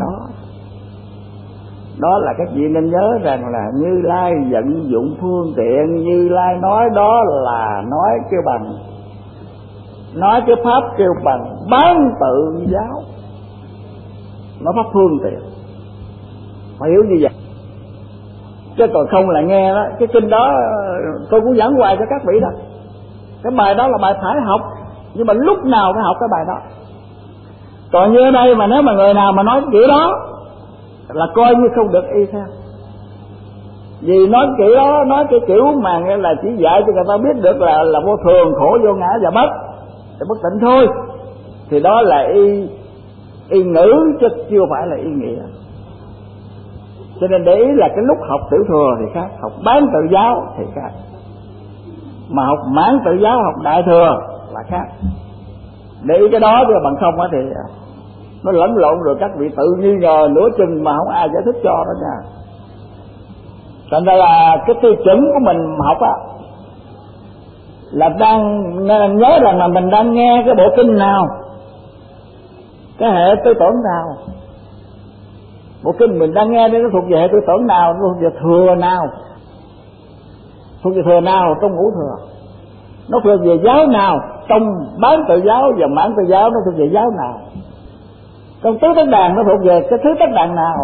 đó là các vị nên nhớ rằng là Như Lai vận dụng phương tiện, Như Lai nói đó là nói kêu bằng, nói cái pháp kêu bằng bán tự giáo, nó pháp phương tiện, phải hiểu như vậy. Chứ còn không là nghe đó, cái kinh đó tôi cũng giảng hoài cho các vị đó. Cái bài đó là bài phải học, nhưng mà lúc nào phải học cái bài đó. Còn như ở đây mà nếu mà người nào mà nói cái kiểu đó là coi như không được y theo. Vì nói kiểu đó, nói cái kiểu mà nghe là chỉ dạy cho người ta biết được là vô thường, khổ, vô ngã và bất tịnh thôi, thì đó là y ngữ chứ chưa phải là y nghĩa. Cho nên để ý là cái lúc học tiểu thừa thì khác, học bán tự giáo thì khác, mà học mãn tự giáo, học đại thừa là khác. Để ý cái đó chứ bằng không thì nó lẫn lộn rồi các vị tự nghi ngờ nửa chừng mà không ai giải thích cho đó nha. Thành ra là cái tiêu chuẩn của mình học á là đang nhớ rằng là mình đang nghe cái bộ kinh nào, cái hệ tư tưởng nào, bộ kinh mình đang nghe nó thuộc về hệ tư tưởng nào, nó thuộc về thừa nào, thuộc về thừa nào trong ngũ thừa, nó thuộc về giáo nào trong bán tự giáo và mãn tự giáo, nó thuộc về giáo nào, trong tứ tất đàn nó thuộc về cái thứ tất đàn nào.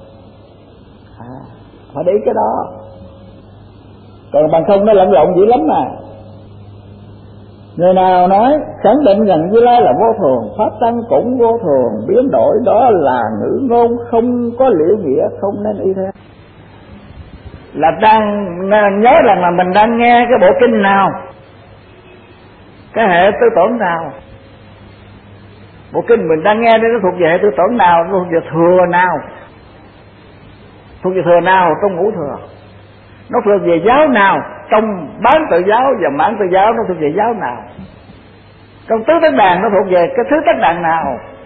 Phải để ý cái đó, còn bằng không nó lẫn lộn dữ lắm mà. Người nào nói khẳng định rằng Như Lai là vô thường, pháp tăng cũng vô thường biến đổi, đó là ngữ ngôn không có liễu nghĩa, không nên y theo. Là đang nhớ rằng là mình đang nghe cái bộ kinh nào, cái hệ tư tưởng nào, bộ kinh mình đang nghe đó nó thuộc về hệ tư tưởng nào, nó thuộc về thừa nào, thuộc về thừa nào trong ngũ thừa, nó thuộc về giáo nào trong bán tự giáo và mãn tự giáo, nó thuộc về giáo nào, trong tứ tất đàn nó thuộc về cái thứ tất đàn nào.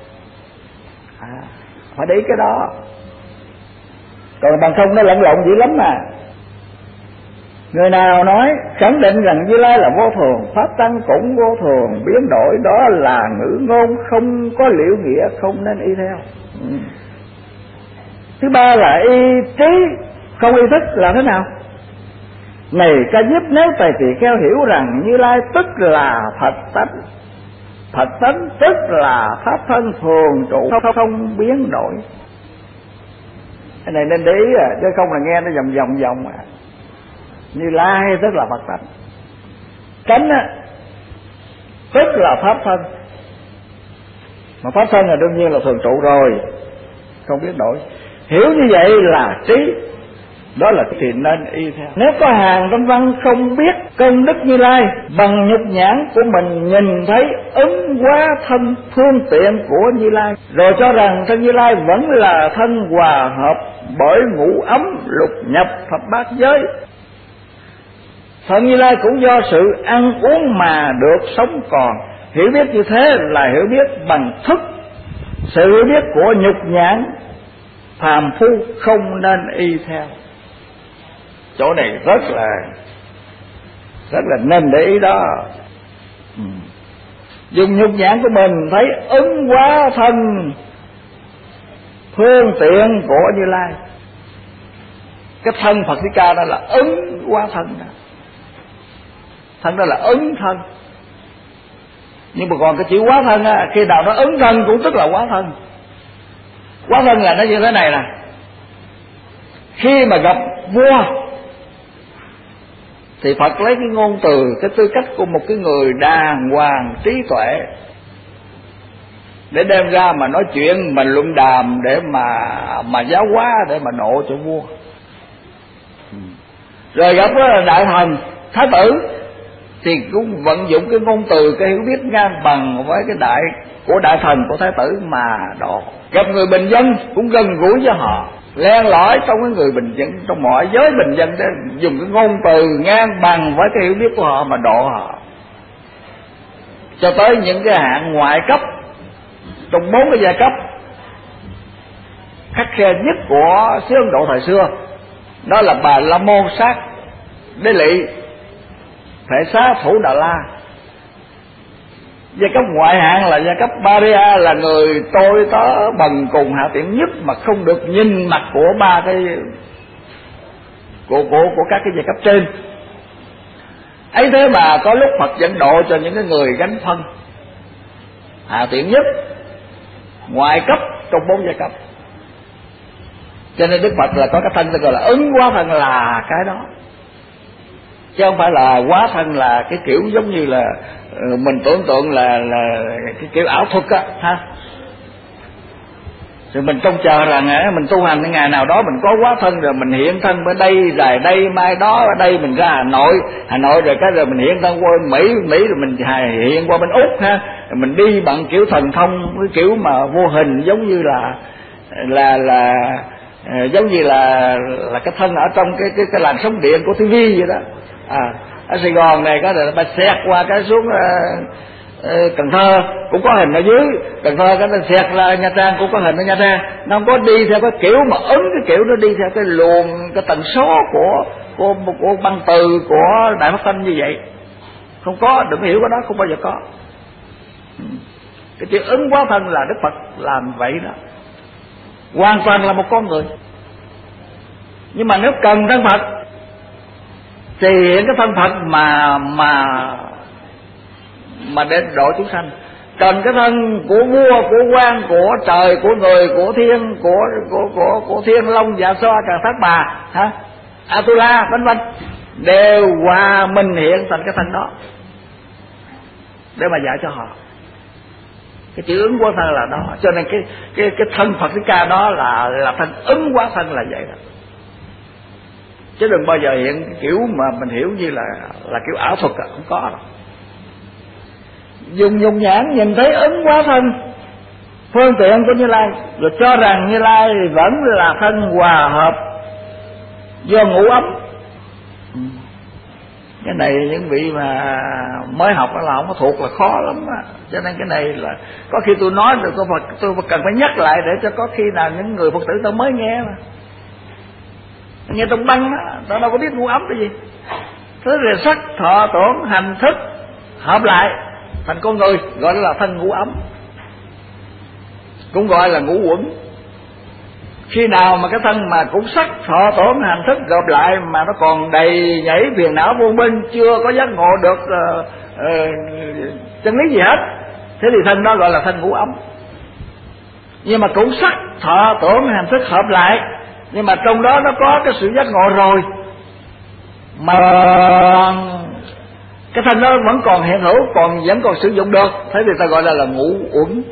Phải để ý cái đó, còn bằng không nó lẫn lộn dữ lắm mà. Người nào nói khẳng định rằng Như Lai là vô thường, pháp tăng cũng vô thường biến đổi, đó là ngữ ngôn không có liễu nghĩa, không nên y theo. Thứ ba là y trí không y thức là thế nào? Này Ca Diếp, nếu tài tỳ kheo hiểu rằng Như Lai tức là Phật tánh, Phật tánh tức là pháp thân thường trụ không biến đổi. Cái này nên để ý chứ không là nghe nó vòng Như Lai tức là Phật tánh. Tánh tức là pháp thân, mà pháp thân là đương nhiên là thường trụ rồi, không biết đổi. Hiểu như vậy là trí, đó là thì nên y theo. Nếu có hàng trong văn không biết công đức Như Lai, bằng nhục nhãn của mình nhìn thấy ứng hóa thân phương tiện của Như Lai, rồi cho rằng thân Như Lai vẫn là thân hòa hợp bởi ngũ ấm lục nhập thập bát giới. Thân Như Lai cũng do sự ăn uống mà được sống còn. Hiểu biết như thế là hiểu biết bằng thức. Sự hiểu biết của nhục nhãn phàm phu không nên y theo. Chỗ này rất là nên để ý đó. Dùng nhục nhãn của mình thấy ứng hóa thân phương tiện của Như Lai. Cái thân Phật Thích Ca đó là ứng hóa thân đó. Thân đó là ứng thân. Nhưng mà còn cái chữ hóa thân á, khi nào nó ứng thân cũng tức là hóa thân. Hóa thân là nó như thế này nè. Khi mà gặp vua thì Phật lấy cái ngôn từ, cái tư cách của một cái người đàng hoàng trí tuệ để đem ra mà nói chuyện, mà luận đàm, để mà giáo hóa, để mà độ cho vua. Rồi gặp đại thần thái tử thì cũng vận dụng cái ngôn từ, cái hiểu biết ngang bằng với cái đại thần của thái tử mà độ. Gặp người bình dân cũng gần gũi với họ, len lỏi trong cái người bình dân, trong mọi giới bình dân để dùng cái ngôn từ ngang bằng với cái hiểu biết của họ mà độ họ. Cho tới những cái hạng ngoại cấp trong 4 cái giai cấp khắt khe nhất của xứ Ấn Độ thời xưa, đó là Bà La Môn Sát Đế Lị, Phệ Xá Thủ Đà La. Giai cấp ngoại hạng là giai cấp Paria, là người tôi tớ bần cùng hạ tiện nhất mà không được nhìn mặt của ba cái của các cái giai cấp trên. Ấy thế mà có lúc Phật dẫn độ cho những cái người gánh phân hạ tiện nhất, ngoại cấp trong 4 giai cấp. Cho nên Đức Phật là có cái thân gọi là ứng hóa thân, là cái đó, chứ không phải là hóa thân là cái kiểu giống như là mình tưởng tượng là cái kiểu ảo thuật á ha. Rồi mình trông chờ rằng mình tu hành cái ngày nào đó mình có hóa thân, rồi mình hiện thân bên đây, rồi đây mai đó ở đây mình ra Hà Nội rồi cái rồi mình hiện thân qua Mỹ rồi mình hiện qua bên Úc ha, rồi mình đi bằng kiểu thần thông, cái kiểu mà vô hình, giống như là giống như là cái thân ở trong cái làn sóng điện của TV vậy đó. Ở Sài Gòn này có là ta xẹt qua cái xuống Cần Thơ cũng có hình ở dưới, Cần Thơ cái ta xẹt ra Nha Trang cũng có hình ở Nha Trang. Nó không có đi theo cái kiểu mà ứng cái kiểu, nó đi theo cái luồng, cái tần số của băng từ của Đại Phát Thanh như vậy. Không có, đừng hiểu cái đó, không bao giờ có. Cái chữ ứng hóa thân là Đức Phật làm vậy đó, hoàn toàn là một con người. Nhưng mà nếu cần thân Phật thì hiện cái thân Phật mà để độ chúng sanh. Cần cái thân của vua, của quan, của trời, của người, của thiên, của thiên long dạ xoa càng thác bà ha, Atula vân vân, đều hòa mình hiện thành cái thân đó để mà dạy cho họ. Cái chữ ứng hóa thân là đó. Cho nên cái thân Phật Thích Ca đó là thân ứng hóa thân là vậy đó. Chứ đừng bao giờ hiện cái kiểu mà mình hiểu như là kiểu ảo thuật, không có đâu. Dùng nhục nhãn nhìn thấy ứng hóa thân phương tiện của Như Lai, rồi cho rằng Như Lai vẫn là thân hòa hợp do ngũ ấm. Cái này những vị mà mới học là không có thuộc, là khó lắm á. Cho nên cái này là có khi tôi nói được, tôi cần phải nhắc lại để cho có khi nào những người Phật tử ta mới nghe mà nghe trong băng á, ta đâu có biết ngũ ấm cái gì. Thế rồi sắc thọ tưởng hành thức hợp lại thành con người, gọi là thân ngũ ấm, cũng gọi là ngũ uẩn. Khi nào mà cái thân mà cũng sắc thọ tưởng hành thức gộp lại mà nó còn đầy nhảy phiền não vô minh, chưa có giác ngộ được chân lý gì hết, thế thì thân đó gọi là thân ngũ ấm. Nhưng mà cũng sắc thọ tưởng hành thức hợp lại Nhưng mà trong đó nó có cái sự giác ngộ rồi, mà cái thân đó vẫn còn hiện hữu, vẫn còn sử dụng được. Thế thì ta gọi là ngũ uẩn.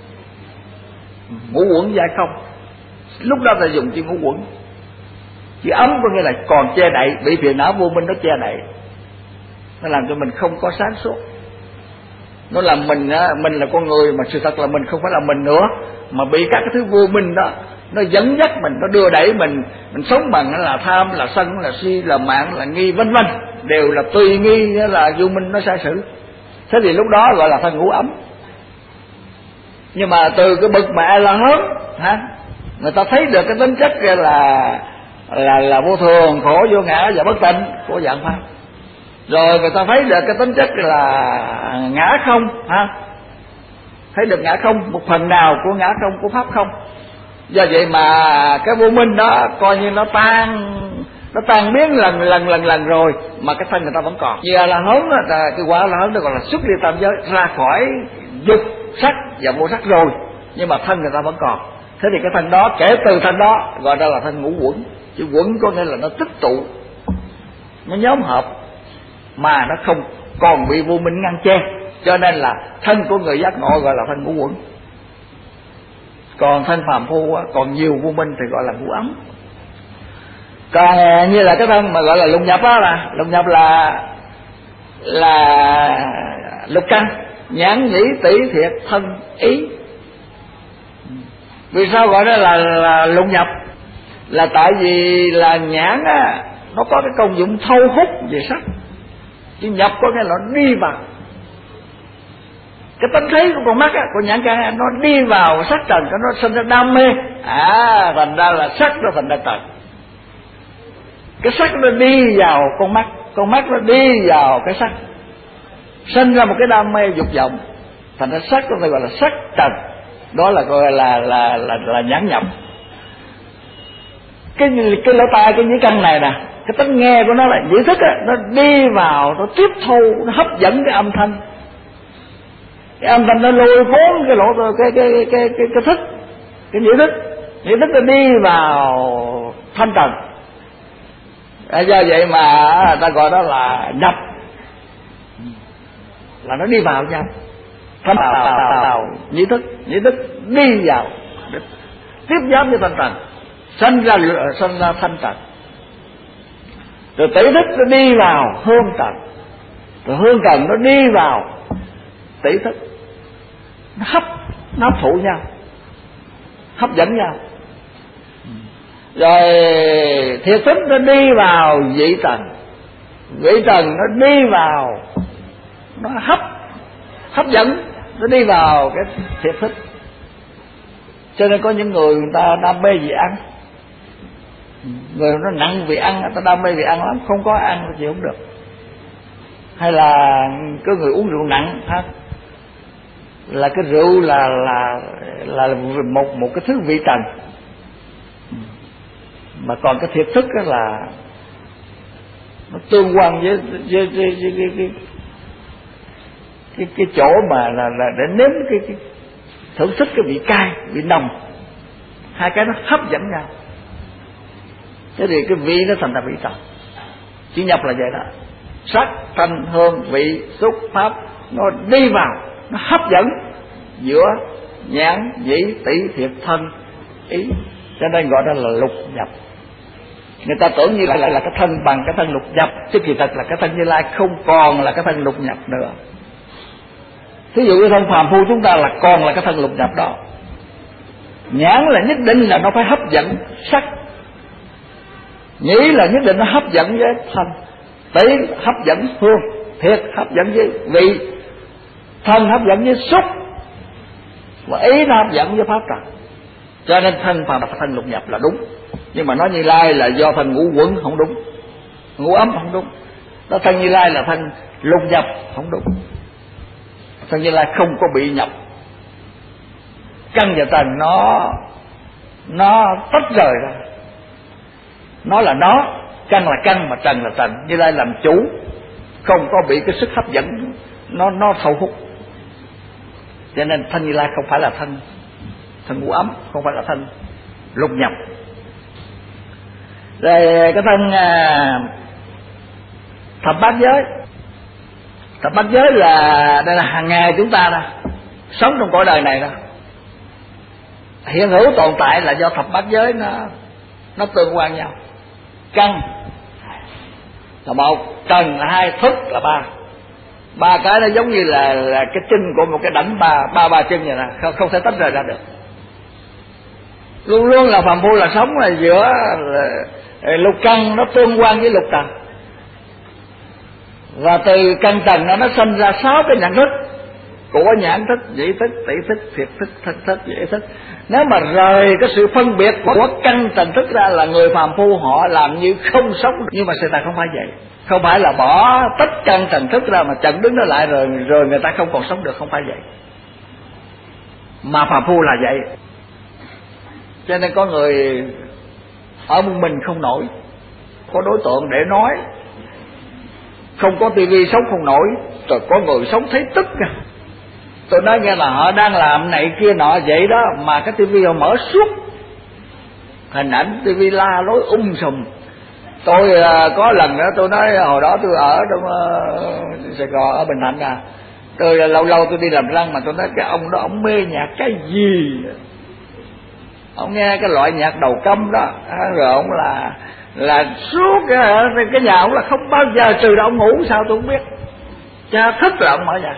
Ngũ uẩn giải không. Lúc đó ta dùng chữ ngũ uẩn. Chữ ấm có nghĩa là còn che đậy, bị phiền não vô minh nó che đậy, nó làm cho mình không có sáng suốt. Nó làm mình là con người mà sự thật là mình không phải là mình nữa, mà bị các cái thứ vô minh đó nó dẫn dắt mình, nó đưa đẩy mình sống bằng là tham, là sân, là si, là mạng, là nghi, vân vân, đều là tùy nghi, là vô minh nó sai sử. Thế thì lúc đó gọi là thân ngũ ấm. Nhưng mà từ cái bậc mẹ là hớn người ta thấy được cái tính chất là vô thường, khổ, vô ngã và bất tịnh của dạng pháp. Rồi người ta thấy được cái tính chất là ngã không, thấy được ngã không, một phần nào của ngã không, của pháp không. Do vậy mà cái vô minh đó coi như nó tan biến lần rồi, mà cái thân người ta vẫn còn. Như là hớn, cái quả là hớn nó gọi là xuất ly tam giới, ra khỏi dục sắc và vô sắc rồi, nhưng mà thân người ta vẫn còn. Thế thì cái thân đó, kể từ thân đó gọi đó là thân ngũ uẩn. Chữ uẩn có nghĩa là nó tích tụ, nó nhóm hợp, mà nó không còn bị vô minh ngăn che. Cho nên là thân của người giác ngộ gọi là thân ngũ uẩn. Còn thân phàm phu còn nhiều vô minh thì gọi là ngũ ấm. Còn như là cái thân mà gọi là lục nhập đó, là lục nhập là lục căn: nhãn, nhĩ, tỷ, thiệt, thân, ý. Vì sao gọi đó là lục nhập? Là tại vì là nhãn nó có cái công dụng thâu hút về sắc. Chứ nhập có nghĩa là nó đi vào. Cái tánh thấy của con mắt của nhãn căn nó đi vào sắc trần, nó sinh ra đam mê, thành ra là sắc nó thành ra trần. Cái sắc nó đi vào con mắt nó đi vào cái sắc, sinh ra một cái đam mê dục vọng, thành ra sắc nó gọi là sắc trần. Đó là gọi là nhãn nhập. Cái lỗ tai, cái nhĩ căn này nè, cái tánh nghe của nó là nhĩ thức nó đi vào, nó tiếp thu, nó hấp dẫn cái âm thanh. Cái âm thanh nó lôi cuốn cái lỗ cái thức, cái nhĩ thức nó đi vào thanh trần. Do vậy mà ta gọi đó là nhập, là nó đi vào nhau. Thanh vào nhĩ thức đi vào, tiếp giáp với thanh trần, sinh ra thanh trần. Rồi tỷ thức nó đi vào hương trần, rồi hương trần nó đi vào tỷ thức, nó hấp thụ nhau, hấp dẫn nhau. Rồi thiệt thức nó đi vào vị trần nó đi vào, nó hấp dẫn, nó đi vào cái thiệt thức. Cho nên có những người ta đam mê vì ăn, người nó nặng vì ăn, ta đam mê vì ăn lắm, không có ăn thì không được. Hay là có người uống rượu nặng là cái rượu là một cái thứ vị trần, mà còn cái thiệt thức là nó tương quan với cái chỗ mà là để nếm cái thưởng thức cái vị cay, vị nồng, hai cái nó hấp dẫn nhau. Thế thì cái vị nó thành ra vị trần. Chữ nhập là vậy đó. Sắc, thanh, hương, vị, xúc, pháp nó đi vào, nó hấp dẫn giữa nhãn, nhĩ, tỷ, thiệt, thân, ý. Cho nên gọi đó là lục nhập. Người ta tưởng như là cái thân bằng cái thân lục nhập, chứ kỳ thật là cái thân Như Lai không còn là cái thân lục nhập nữa. Thí dụ cái thân phàm phu chúng ta là còn là cái thân lục nhập đó. Nhãn là nhất định là nó phải hấp dẫn sắc, nhĩ là nhất định nó hấp dẫn với thanh, tỷ hấp dẫn hương, thiệt hấp dẫn với vị, thân hấp dẫn với xúc, và ý nó hấp dẫn với pháp trần. Cho nên thân phàm là thân lục nhập là đúng. Nhưng mà nói Như Lai là do thân ngũ uẩn không đúng, ngũ ấm không đúng. Nó thân Như Lai là thân lục nhập không đúng. Thân Như Lai không có bị nhập. Căn và trần nó tách rời ra. Nó là nó, căn là căn mà trần là trần. Như Lai làm chủ, không có bị cái sức hấp dẫn nó thâu hút. Cho nên thân Như Lai không phải là thân ngũ ấm, không phải là thân lục nhập. Rồi cái thân thập bát giới. Thập bát giới là đây là hàng ngày chúng ta đó sống trong cõi đời này đó, hiện hữu tồn tại là do thập bát giới nó tương quan nhau. Căn là một, trần là hai, thức là ba. Ba cái nó giống như là cái chân của một cái đảnh ba chân vậy nè, không thể tách rời ra được. Luôn luôn là phàm phu là sống là giữa lục căn nó tương quan với lục trần, và từ căn trần nó sinh ra 6 cái nhận thức của nhãn thức, nhĩ thức, tỷ thức, thiệt thức, thân thức, dễ thức. Nếu mà rời cái sự phân biệt của căn trần thức ra là người phàm phu họ làm như không sống. Nhưng mà sự thật không phải vậy, không phải là bỏ tất căn trần thức ra mà chặn đứng nó lại rồi người ta không còn sống được, không phải vậy. Mà phàm phu là vậy. Cho nên có người ở một mình không nổi, có đối tượng để nói, không có tivi sống không nổi, rồi có người sống thấy tức kìa. Tôi nói nghe là họ đang làm này kia nọ vậy đó, mà cái tivi họ mở suốt hình ảnh tivi la lối sùm. Tôi có lần đó tôi nói hồi đó tôi ở trong Sài Gòn, ở Bình Thạnh à, tôi lâu lâu tôi đi làm răng mà tôi nói cái ông đó ông mê nhạc cái gì, ông nghe cái loại nhạc đầu câm đó, rồi ông là suốt cái nhà ông là không bao giờ trừ đó ông ngủ sao tôi không biết, cha thức là ông mở nhạc.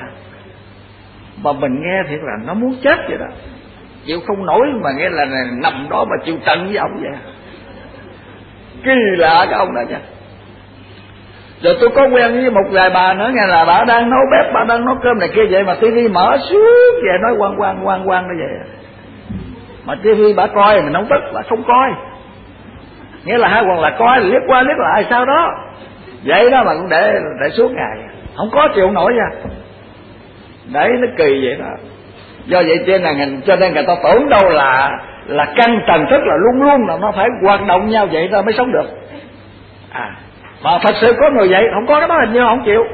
Mà mình nghe thiệt là nó muốn chết vậy đó, chịu không nổi mà nghe là nằm đó mà chịu trận với ông vậy. Kỳ lạ cái ông đó nha. Rồi tôi có quen với một vài bà nữa nghe là bà đang nấu bếp, bà đang nấu cơm này kia vậy mà tivi mở suốt vậy, nói quang nó vậy. Mà tivi bà coi mình không tức, bà không coi, nghĩa là hai hoặc là coi liếc qua liếc lại sao đó vậy đó, mà cũng để suốt ngày không có chịu nổi nha. Đấy, nó kỳ vậy đó. Do vậy cho nên người ta tưởng đâu là căn trần thức là luôn luôn là nó phải hoạt động nhau vậy ta mới sống được. Mà thật sự có người vậy không có cái đó hình như không chịu.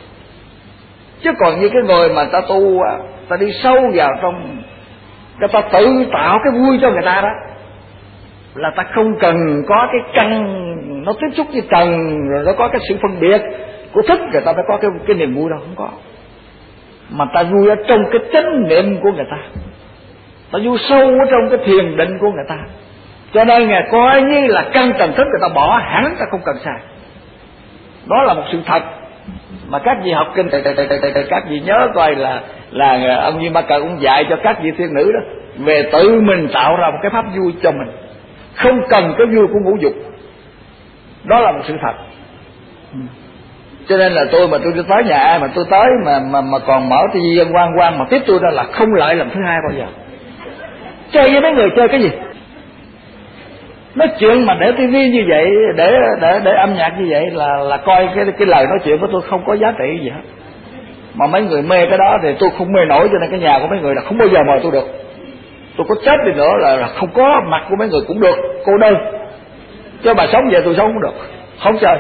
Chứ còn như cái người mà ta tu, ta đi sâu vào trong, người ta tự tạo cái vui cho người ta đó, là ta không cần có cái căn nó tiếp xúc với trần rồi nó có cái sự phân biệt của thức, người ta phải có cái niềm vui đâu, không có. Mà ta vui ở trong cái chánh niệm của người ta, ta vui sâu ở trong cái thiền định của người ta. Cho nên Ngài coi như là căn trần thức người ta bỏ hẳn, ta không cần xài. Đó là một sự thật mà các vị học kinh các vị nhớ coi là ông Như Ba Cờ cũng dạy cho các vị thiên nữ đó về tự mình tạo ra một cái pháp vui cho mình, không cần cái vui của ngũ dục. Đó là một sự thật. Cho nên là tôi tới nhà ai mà tôi tới mà còn mở tivi dân quang mà tiếp tôi ra là không lại lần thứ hai bao giờ. Chơi với mấy người chơi cái gì? Nói chuyện mà để tivi như vậy, để âm nhạc như vậy là coi cái lời nói chuyện của tôi không có giá trị gì hết. Mà mấy người mê cái đó thì tôi không mê nổi, cho nên cái nhà của mấy người là không bao giờ mời tôi được. Tôi có chết đi nữa là không có mặt của mấy người cũng được, cô đơn. Chứ bà sống vậy tôi sống không được, không chơi.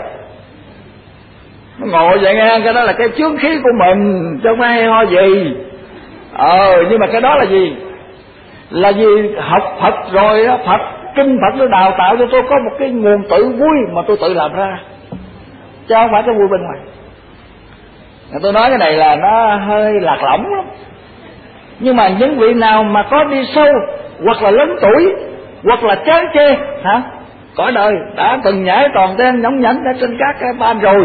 Nó ngồi vậy nghe, cái đó là cái chướng khí của mình chứ không hay ho gì. Nhưng mà cái đó là gì? Là vì học Phật rồi đó, kinh Phật nó đào tạo cho tôi có một cái nguồn tự vui mà tôi tự làm ra, chứ không phải cái vui bên ngoài. Tôi nói cái này là nó hơi lạc lõng lắm, nhưng mà những vị nào mà có đi sâu hoặc là lớn tuổi hoặc là chán chê cõi đời, đã từng nhảy toàn ten nhõng nhảnh ở trên các cái ban rồi,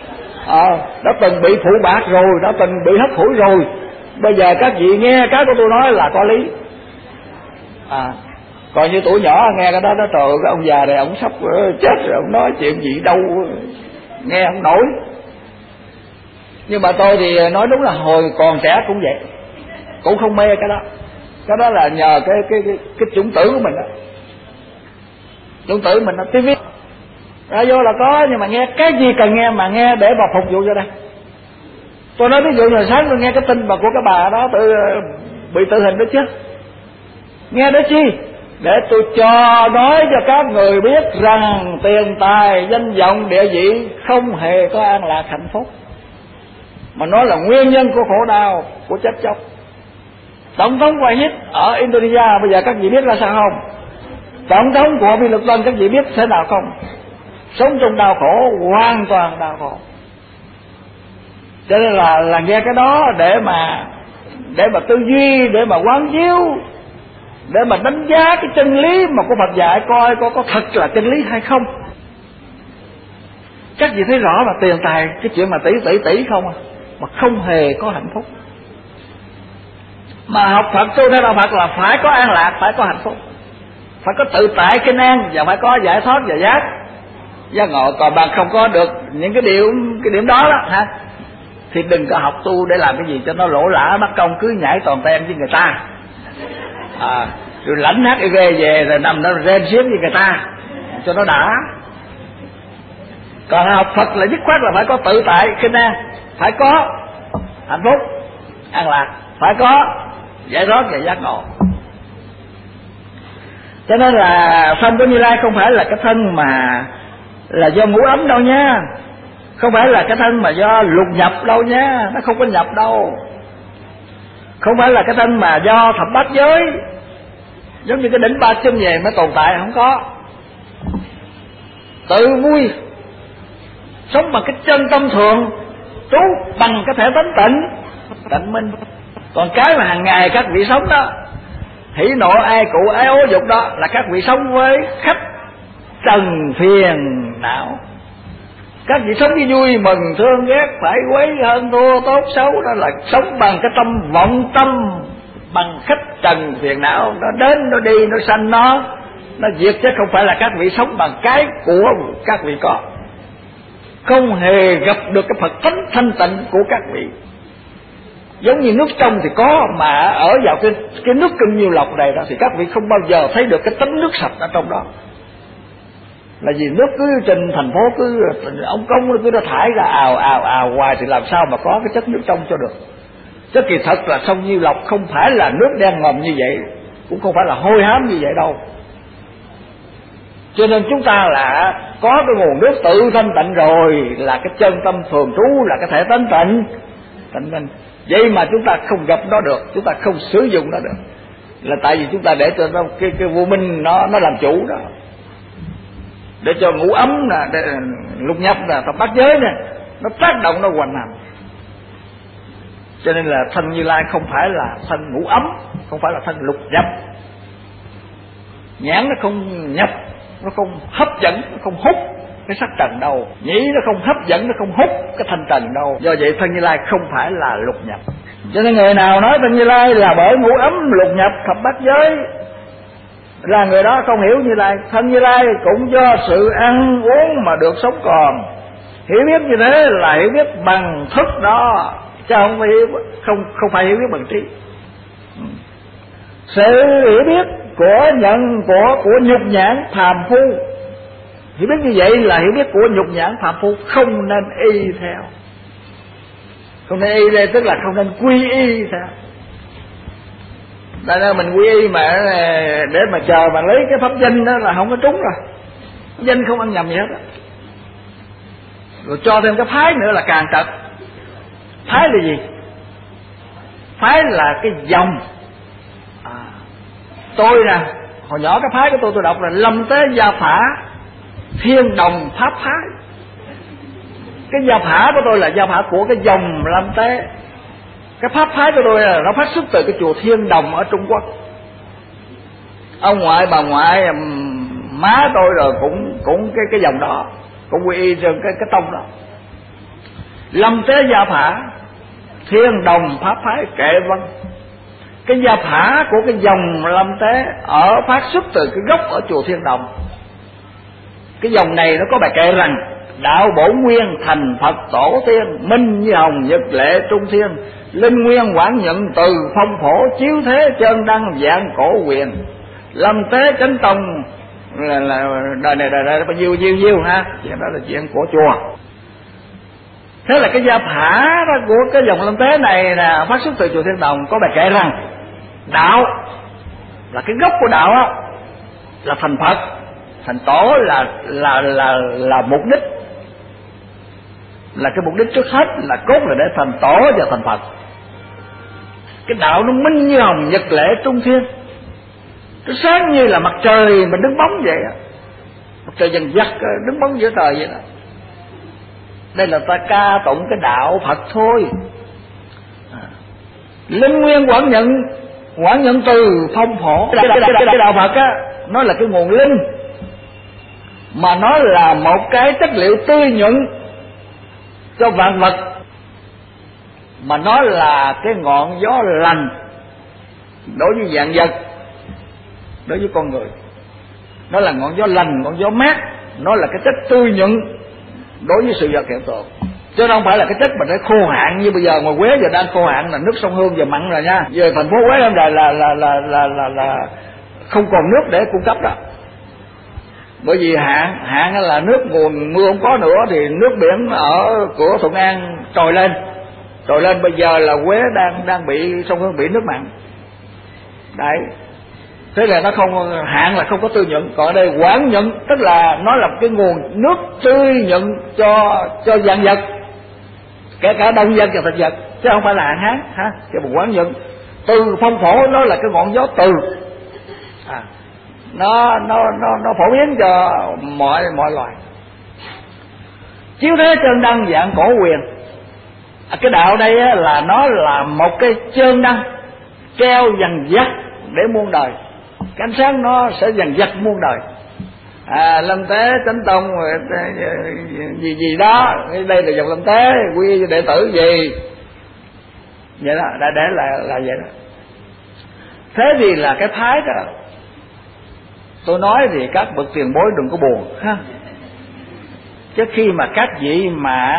đã từng bị phụ bạc rồi, đã từng bị hất hủi rồi, bây giờ các vị nghe cái của tôi nói là có lý. Còn như tuổi nhỏ nghe cái đó trời ơi, cái ông già này ông sắp chết rồi, ông nói chuyện gì đâu nghe không nổi. Nhưng mà tôi thì nói đúng là hồi còn trẻ cũng vậy, cũng không mê cái đó. Cái đó là nhờ cái chủng tử của mình đó. Chủng tử mình nó tivi ra vô là có, nhưng mà nghe cái gì cần nghe mà nghe để mà phục vụ cho đây. Tôi nói ví dụ như sáng tôi nghe cái tin mà của cái bà đó bị tử hình đó chứ, nghe đó chi? Để tôi nói cho các người biết rằng tiền tài, danh vọng, địa vị không hề có an lạc hạnh phúc, mà nó là nguyên nhân của khổ đau, của chết chóc. Tổng thống Wahid ở Indonesia bây giờ các vị biết là sao không? Tổng thống của Bill Clinton các vị biết thế nào không? Sống trong đau khổ, hoàn toàn đau khổ. Cho nên là nghe cái đó để mà tư duy, để mà quán chiếu, để mà đánh giá cái chân lý mà của Phật dạy coi có thật là chân lý hay không. Các vị thấy rõ là tiền tài, cái chuyện mà tỷ không à, mà không hề có hạnh phúc. Mà học Phật, tu theo đạo Phật là phải có an lạc, phải có hạnh phúc, phải có tự tại kinh an, và phải có giải thoát và giác ngộ. Còn bạn không có được những cái điểm đó hả, thì đừng có học tu để làm cái gì cho nó lỗ lã mất công, cứ nhảy toàn tem với người ta, rồi lãnh HIV về rồi nằm nó rên xiết với người ta cho nó đã. Còn học Phật là dứt khoát là phải có tự tại kinh an, phải có hạnh phúc an lạc, phải có giải thoát và giác ngộ. Cho nên là thân của Như Lai không phải là cái thân mà là do ngũ ấm đâu nha, không phải là cái thân mà do lục nhập đâu nha, nó không có nhập đâu. Không phải là cái thân mà do thập bát giới, giống như cái đỉnh ba chân về mới tồn tại, không có. Tự vui, sống bằng cái chân tâm thường, trú bằng cái thể tánh tịnh minh. Còn cái mà hàng ngày các vị sống đó, hỉ nộ ai cụ ái ố dục, đó là các vị sống với khách trần phiền não. Các vị sống với vui mừng thương ghét, phải quấy hơn thua tốt xấu, đó là sống bằng cái tâm vọng tâm, bằng khách trần phiền não. Nó đến nó đi, nó sanh nó diệt, chứ không phải là các vị sống bằng cái của các vị có. Không hề gặp được cái Phật tánh thanh tịnh của các vị. Giống như nước trong thì có, mà ở vào cái nước Kinh Nhiêu Lộc này đó thì các vị không bao giờ thấy được cái tánh nước sạch ở trong đó. Là vì nước cứ trên thành phố cứ ông công nó cứ nó thải ra ào hoài, thì làm sao mà có cái chất nước trong cho được. Chứ kỳ thật là sông Nhiêu Lộc không phải là nước đen ngòm như vậy, cũng không phải là hôi hám như vậy đâu. Cho nên chúng ta là có cái nguồn nước tự thanh tịnh rồi, là cái chân tâm thường trú, là cái thể tánh tịnh minh. Vậy mà chúng ta không gặp nó được, chúng ta không sử dụng nó được, là tại vì chúng ta để cho nó cái vô minh nó làm chủ đó, để cho ngũ ấm nè, lục nhập nè, thập bát giới nè, nó tác động, nó hoành hành. Cho nên là thân Như Lai không phải là thân ngũ ấm, không phải là thân lục nhập. Nhãn nó không nhập, nó không hấp dẫn, nó không hút cái sắc trần đâu. Nhĩ nó không hấp dẫn, nó không hút cái thanh trần đâu. Do vậy thân Như Lai không phải là lục nhập. Cho nên người nào nói thân Như Lai là bởi ngũ ấm, lục nhập, thập bát giới, là người đó không hiểu Như Lai. Thân Như Lai cũng do sự ăn uống mà được sống còn. Hiểu biết như thế là hiểu biết bằng thức đó, chứ không phải hiểu biết bằng trí. Sự hiểu biết của nhục nhãn phàm phu, hiểu biết như vậy là hiểu biết của nhục nhãn phàm phu, không nên y theo. Không nên y đây tức là không nên quy y theo. Tại nên mình quy y mà để mà chờ mà lấy cái pháp danh đó là không có trúng rồi. Danh không ăn nhầm gì hết đó. Rồi cho thêm cái phái nữa là càng trật. Phái là gì? Phái là cái dòng. Tôi nè, hồi nhỏ cái phái của tôi đọc là Lâm Tế Gia Phả Thiên Đồng Pháp Phái. Cái gia phả của tôi là gia phả của cái dòng Lâm Tế. Cái pháp phái của tôi là nó phát xuất từ cái chùa Thiên Đồng ở Trung Quốc. Ông ngoại bà ngoại má tôi rồi cũng cái dòng đó, cũng quy y trên cái tông đó. Lâm Tế Gia Phả Thiên Đồng Pháp Phái Kệ Vân. Cái gia phả của cái dòng Lâm Tế ở phát xuất từ cái gốc ở chùa Thiên Đồng. Cái dòng này nó có bài kệ rằng: đạo bổn nguyên thành Phật tổ tiên, minh như hồng nhật lệ trung thiên, linh nguyên quảng nhận từ phong phổ, chiếu thế chân đăng dạng cổ quyền. Lâm Tế Chánh Tông là đời này bao nhiêu ha, chuyện đó là chuyện của chùa. Thế là cái gia phả đó của cái dòng Lâm Tế này là phát xuất từ chùa Thiên Đồng, có bài kệ rằng đạo là cái gốc của đạo á, là thành Phật, thành tổ là mục đích, là cái mục đích trước hết là cốt là để thành tổ và thành Phật. Cái đạo nó minh như hồng nhật lệ trung thiên. nó sáng như là mặt trời mà đứng bóng vậy á, mặt trời dần dắt đứng bóng giữa trời vậy đó. Đây là ta ca tụng cái đạo Phật thôi. Linh nguyên quảng nhận từ phong phổ. Cái đạo Phật á, nó là cái nguồn linh, mà nó là một cái chất liệu tươi nhuận cho vạn vật, mà nó là cái ngọn gió lành đối với vạn vật, đối với con người. Nó là ngọn gió lành, ngọn gió mát, nó là cái chất tươi nhuận đối với sự vật hiện tượng, chứ không phải là cái chất mà nó khô hạn như bây giờ. Ngoài Quế giờ đang khô hạn, là nước sông Hương giờ mặn rồi nha. Giờ thành phố Quế hôm nay là không còn nước để cung cấp đó. Bởi vì hạn là nước nguồn mưa không có nữa, thì nước biển ở của Thuận An trồi lên. Bây giờ là Quế đang bị sông Hương bị nước mặn đấy. Thế là nó không hạn, là không có tươi nhuận. Còn ở đây quảng nhuận, tức là nó là cái nguồn nước tươi nhuận cho vạn vật, kể cả động vật và thực vật, chứ không phải là hạn hán ha. Cái một quảng nhuận từ phong phổ, nó là cái ngọn gió từ, nó phổ biến cho mọi loài. Chiếu thế chân đăng dạng cổ quyền. Cái đạo đây á, là nó là một cái chân đăng treo dần dắt để muôn đời. Cái ánh sáng nó sẽ dần dắt muôn đời. Lâm Tế Chánh Tông gì đó, đây là dòng Lâm Tế, quy đệ tử gì vậy đó, để là vậy đó. Thế thì là cái phái đó, tôi nói thì các bậc tiền bối đừng có buồn ha. Chứ khi mà các vị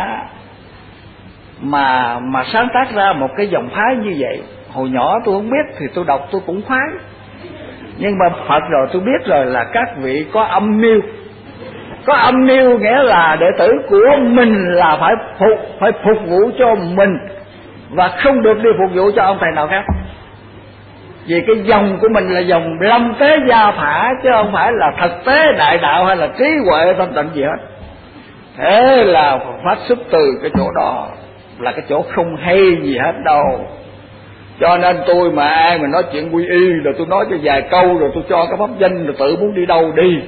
mà sáng tác ra một cái dòng phái như vậy, hồi nhỏ tôi không biết thì tôi đọc tôi cũng khoái. Nhưng mà Phật rồi tôi biết rồi là các vị có âm mưu. Có âm mưu nghĩa là đệ tử của mình là phải phục vụ cho mình, và không được đi phục vụ cho ông thầy nào khác. Vì cái dòng của mình là dòng Lâm Tế Gia Phả, chứ không phải là thực tế đại đạo hay là trí huệ thanh tịnh gì hết. Thế là phát xuất từ cái chỗ đó, là cái chỗ không hay gì hết đâu. Cho nên tôi mà ai mà nói chuyện quy y rồi tôi nói cho vài câu rồi tôi cho cái pháp danh rồi tự muốn đi đâu đi.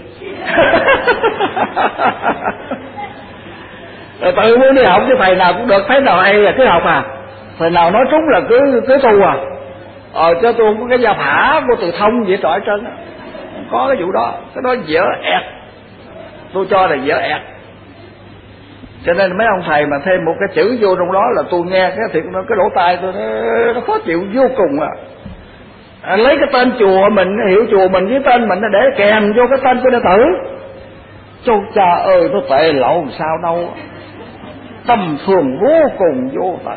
Rồi tự muốn đi học, chứ thầy nào cũng được, thấy nào hay là cứ học thầy nào nói trúng là cứ tu chứ tôi không có cái gia phả của Từ Thông vậy trọi trơn. Không có cái vụ đó, cái đó dở ẹt, tôi cho là dở ẹt. Cho nên mấy ông thầy mà thêm một cái chữ vô trong đó là tôi nghe cái thiệt, cái lỗ tai tôi nó khó chịu vô cùng lấy cái tên chùa mình, hiệu chùa mình với tên mình để kèm vô cái tên của đệ tử. Châu cha ơi, nó tệ lộ làm sao đâu, tầm thường vô cùng vô tận.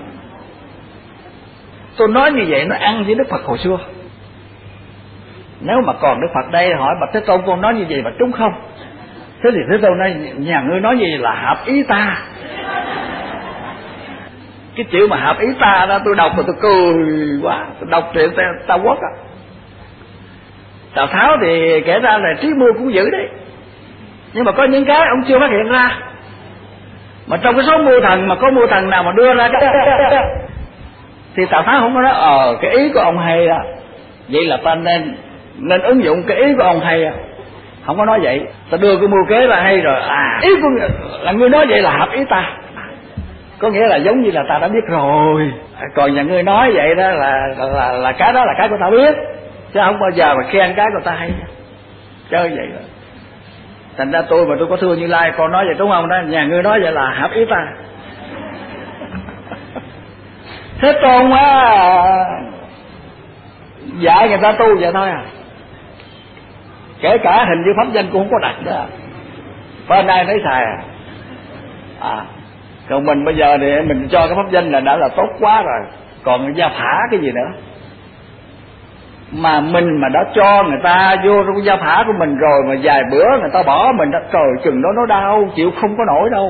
Tôi nói như vậy nó ăn với Đức Phật hồi xưa. Nếu mà còn Đức Phật đây hỏi Bạch Thế Tôn con nói như vậy mà trúng không? Thế thì Thế Tôn nói nhà ngươi nói gì là hợp ý ta. Cái chữ mà hợp ý ta đó tôi đọc mà tôi cười quá. Tôi đọc chuyện ta quất Tào Tháo thì kể ra là trí mưu cũng dữ đấy, nhưng mà có những cái ông chưa phát hiện ra. Mà trong cái số mưu thần mà có mưu thần nào mà đưa ra cái thì Tào Tháo không có nói cái ý của ông hay vậy là ta nên ứng dụng cái ý của ông hay không có nói vậy. Ta đưa cái mưu kế ra hay rồi ý của là ngươi nói vậy là hợp ý ta, có nghĩa là giống như là ta đã biết rồi. Còn nhà ngươi nói vậy đó là cái đó là cái của ta biết, chứ không bao giờ mà khen cái của ta hay chơi vậy đó. Thành ra tôi mà tôi có thưa Như Lai con nói vậy đúng không đó, nhà ngươi nói vậy là hợp ý ta. Thế Tôn dạy người ta tu vậy thôi kể cả hình như pháp danh cũng không có đặt đó, bên ai thấy xài còn mình bây giờ thì mình cho cái pháp danh là đã là tốt quá rồi, còn gia phả cái gì nữa. Mà mình mà đã cho người ta vô trong gia phả của mình rồi mà vài bữa người ta bỏ mình đó, trời chừng đó nó đau chịu không có nổi đâu.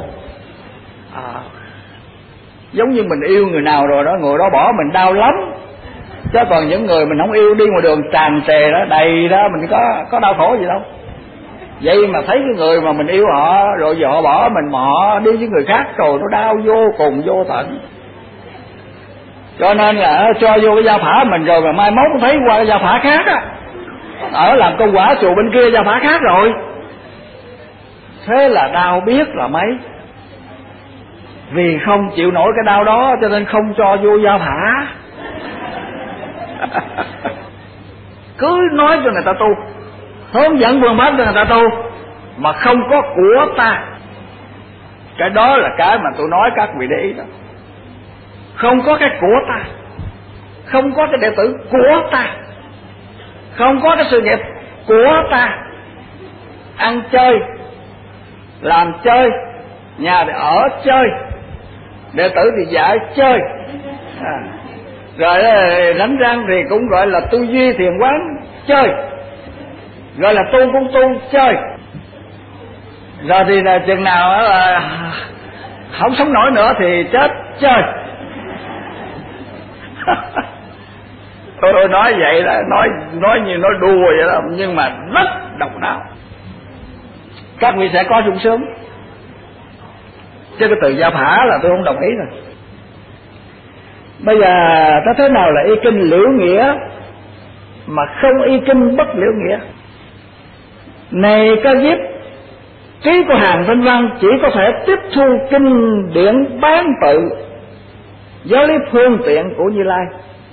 Giống như mình yêu người nào rồi đó, người đó bỏ mình đau lắm. Chứ còn những người mình không yêu đi ngoài đường tràn trề đó, đầy đó, mình có đau khổ gì đâu. Vậy mà thấy cái người mà mình yêu họ rồi giờ họ bỏ mình mà họ đi với người khác rồi nó đau vô cùng vô tận. Cho nên là cho vô cái gia phả mình rồi mà mai mốt thấy qua cái gia phả khác ở làm công quả chùa bên kia Gia Phả khác rồi. Thế là đau biết là mấy. Vì không chịu nổi cái đau đó cho nên không cho vô Gia Phả. Cứ nói cho người ta tu, hướng dẫn phương pháp cho người ta tu, mà không có của ta. Cái đó là cái mà tôi nói các vị để ý đó. Không có cái của ta, không có cái đệ tử của ta, không có cái sự nghiệp của ta. Ăn chơi, làm chơi, nhà thì ở chơi, đệ tử thì dạy chơi, rồi đánh răng thì cũng gọi là tư duy thiền quán chơi, gọi là tu cũng tu chơi. Rồi thì là chừng nào là không sống nổi nữa thì chết chơi. Tôi nói vậy là nói như nói đùa vậy đó, nhưng mà rất độc não. Các vị sẽ có sung sướng, chứ cái từ Gia Phả là tôi không đồng ý rồi. Bây giờ ta thế nào là y kinh liễu nghĩa mà không y kinh bất liễu nghĩa? Này Ca Diếp, trí của hàng Thanh Văn chỉ có thể tiếp thu kinh điển bán tự, giáo lý phương tiện của Như Lai.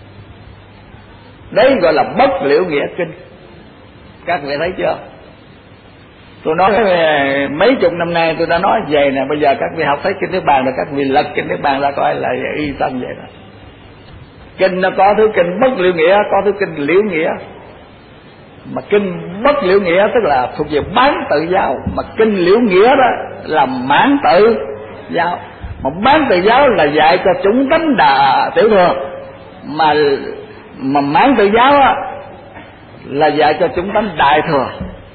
Đấy gọi là bất liễu nghĩa kinh. Các vị thấy chưa? Tôi nói mấy chục năm nay tôi đã nói vậy nè. Bây giờ các vị học thấy kinh Niết Bàn rồi, các vị lật kinh Niết Bàn ra coi là y tâm vậy đó. Kinh nó có thứ kinh bất liễu nghĩa, có thứ kinh liễu nghĩa. Mà kinh bất liễu nghĩa tức là thuộc về bán tự giáo, mà kinh liễu nghĩa đó là mãn tự giáo. Mà bán tự giáo là dạy cho chúng tánh đà tiểu thừa, mà mãn tự giáo á là dạy cho chúng tánh đại thừa.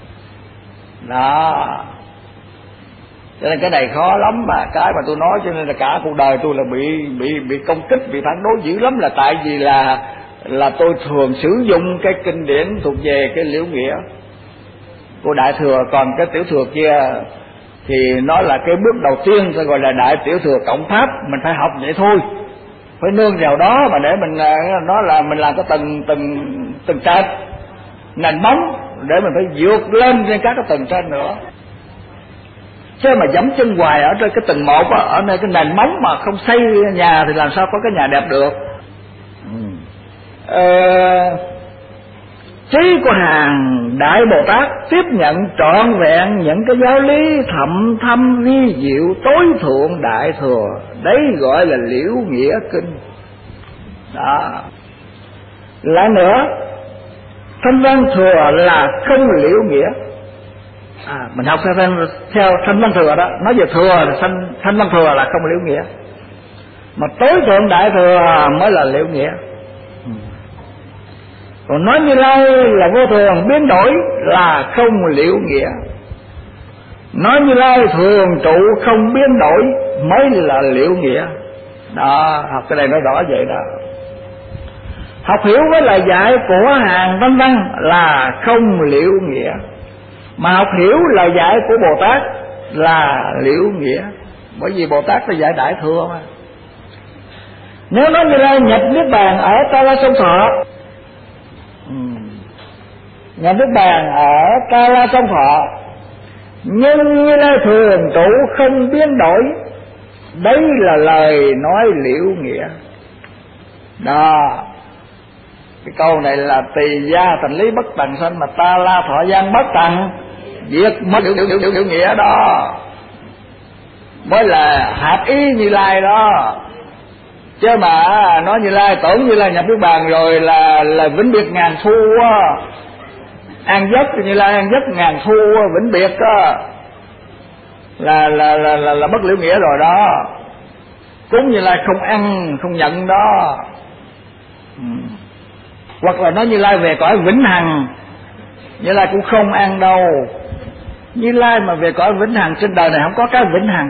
Đó, cho nên cái này khó lắm mà. Cái mà tôi nói cho nên là cả cuộc đời tôi là bị công kích, bị phản đối dữ lắm, là tại vì là tôi thường sử dụng cái kinh điển thuộc về cái liễu nghĩa của đại thừa, còn cái tiểu thừa kia thì nó là cái bước đầu tiên, tôi gọi là đại tiểu thừa cộng pháp. Mình phải học vậy thôi, phải nương vào đó mà để mình nó là mình làm cái từng trệt nền móng để mình phải vượt lên trên các cái tầng trên nữa. Chứ mà dẫm chân hoài ở trên cái tầng một á, ở nơi cái nền móng mà không xây nhà thì làm sao có cái nhà đẹp được. Trí của hàng Đại Bồ Tát tiếp nhận trọn vẹn những cái giáo lý thậm thâm vi diệu tối thượng đại thừa, đấy gọi là liễu nghĩa kinh. Đó. Lại nữa, Thanh Văn thừa là không liễu nghĩa. Mình học theo Thanh Văn thừa đó, nói về thừa là Thanh Văn thừa là không liễu nghĩa, mà tối thượng đại thừa mới là liễu nghĩa. Còn nói Như Lai là vô thường biến đổi là không liễu nghĩa. Nói Như Lai thường trụ không biến đổi mới là liễu nghĩa. Đó, học cái này nó rõ vậy đó. Học hiểu với lời dạy của hàng Thanh Văn là không liễu nghĩa, mà học hiểu lời dạy của Bồ Tát là liễu nghĩa. Bởi vì Bồ Tát là dạy đại thừa mà. Nếu nói Như Lai nhập Niết Bàn ở Ta La Sông Thọ, nhập Niết Bàn ở Ta La Sông Thọ, nhưng Như Lai thường trụ không biến đổi, đấy là lời nói liễu nghĩa. Đó, cái câu này là tỳ gia thành lý bất tần sanh, mà Ta La thọ gian bất tần diệt mất liễu nghĩa đó, mới là hợp ý Như Lai đó. Chứ mà nói Như Lai tưởng Như Lai nhập Niết Bàn rồi là vĩnh biệt ngàn thu á, an giấc Như Lai an giấc ngàn thu vĩnh biệt á, là bất liễu nghĩa rồi đó. Cúng Như Lai không ăn không nhận đó. Hoặc là nói Như Lai về cõi vĩnh hằng, Như Lai cũng không ăn đâu. Như Lai mà về cõi vĩnh hằng, trên đời này không có cái vĩnh hằng.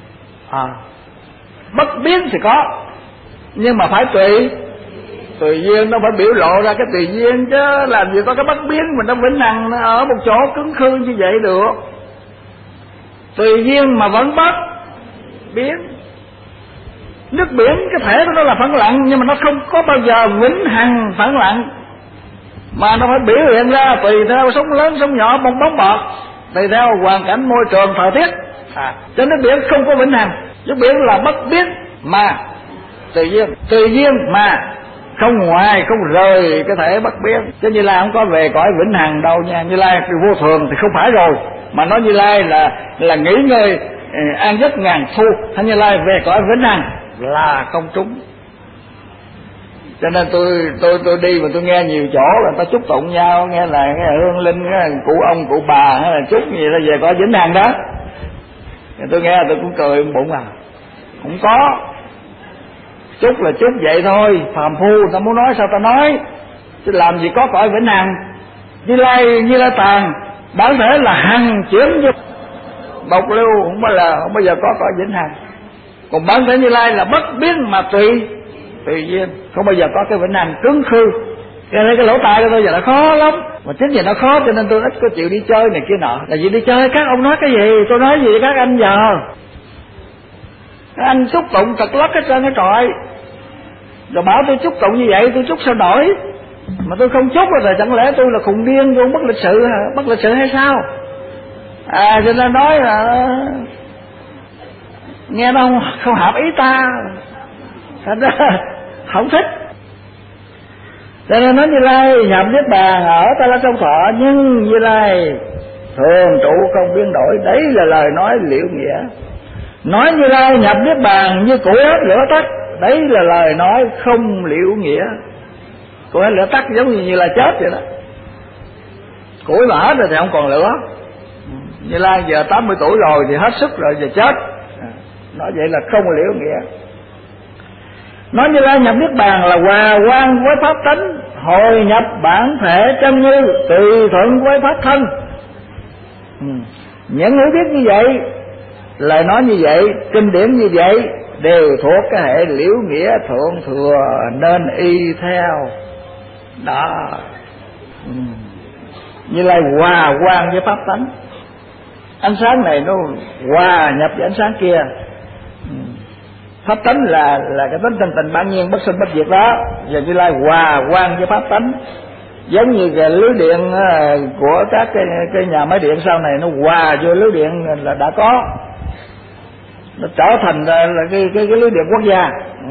Bất biến thì có, nhưng mà phải tùy duyên, nó phải biểu lộ ra cái tùy duyên, chứ làm gì có cái bất biến mà nó vĩnh hằng nó ở một chỗ cứng khư như vậy được. Tùy duyên mà vẫn bất biến. Nước biển cái thể của nó là phẳng lặng, nhưng mà nó không có bao giờ vĩnh hằng phẳng lặng. mà nó phải biểu hiện ra tùy theo sóng lớn sóng nhỏ, bong bóng bọt, tùy theo hoàn cảnh môi trường thời tiết. Cho nên biển không có vĩnh hằng, nước biển là bất biến mà tùy duyên mà không ngoài không rời cái thể bất biến. Chứ Như Lai không có về cõi vĩnh hằng đâu nha. Như Lai vô thường thì không phải rồi, mà nói Như Lai là nghỉ ngơi an giấc ngàn thu, hay Như Lai về cõi vĩnh hằng là không trúng. Cho nên tôi đi mà tôi nghe nhiều chỗ là ta chúc tụng nhau, nghe là nghe hương linh, cụ ông cụ bà hay là chúc gì là về cõi vĩnh hằng đó. Tôi nghe tôi cũng cười bụng không có. Chúc là chúc vậy thôi, phàm phu ta muốn nói sao ta nói, chứ làm gì có cõi vĩnh hằng. Như Lai Tàn bản thể là hằng chuyển vô bộc lưu, không bao giờ có cõi vĩnh hằng. Còn bản thể Như Lai là bất biến mà tùy duyên, không bao giờ có cái vĩnh hằng cứng khư. Cho nên cái lỗ tai của tôi giờ là khó lắm, mà chính vì nó khó cho nên tôi ít có chịu đi chơi này kia nọ. Là vì đi chơi các ông nói cái gì tôi nói gì các anh giờ. Các anh chúc tụng thật lất hết trơn cái trọi, rồi bảo tôi chúc tụng như vậy tôi chúc sao nổi. Mà tôi không chúc rồi chẳng lẽ tôi là khùng điên, tôi bất lịch sự hả? Bất lịch sự hay sao? Cho nên nói là nghe nó không hợp ý ta, thành ra không thích. Cho nên nói Như Lai nhập niết bàn ở Ta La Trong Thọ, nhưng Như Lai thường trụ không biến đổi. Đấy là lời nói liễu nghĩa. Nói Như Lai nhập niết bàn như củi hết lửa tắt, đấy là lời nói không liễu nghĩa. Củi hết lửa tắt giống như là chết vậy đó. Củi mà hết rồi thì không còn lửa. Như Lai giờ 80 tuổi rồi thì hết sức rồi, giờ chết. Nói vậy là không liễu nghĩa. Nói Như Lai nhập niết bàn là hòa quan với pháp tánh, hồi nhập bản thể chân như, tùy thuận với pháp thân. Những hiểu biết như vậy, lời nói như vậy, kinh điển như vậy đều thuộc cái hệ liễu nghĩa thượng thừa, nên y theo đó. Như Lai hòa quan với pháp tánh, ánh sáng này nó hòa nhập với ánh sáng kia. Pháp tánh là cái tánh thanh tịnh bản nhiên bất sinh bất diệt đó, và Như Lai hòa quan với pháp tánh, giống như cái lưới điện của các cái nhà máy điện sau này nó hòa vô lưới điện là đã có, nó trở thành là cái lưới điện quốc gia.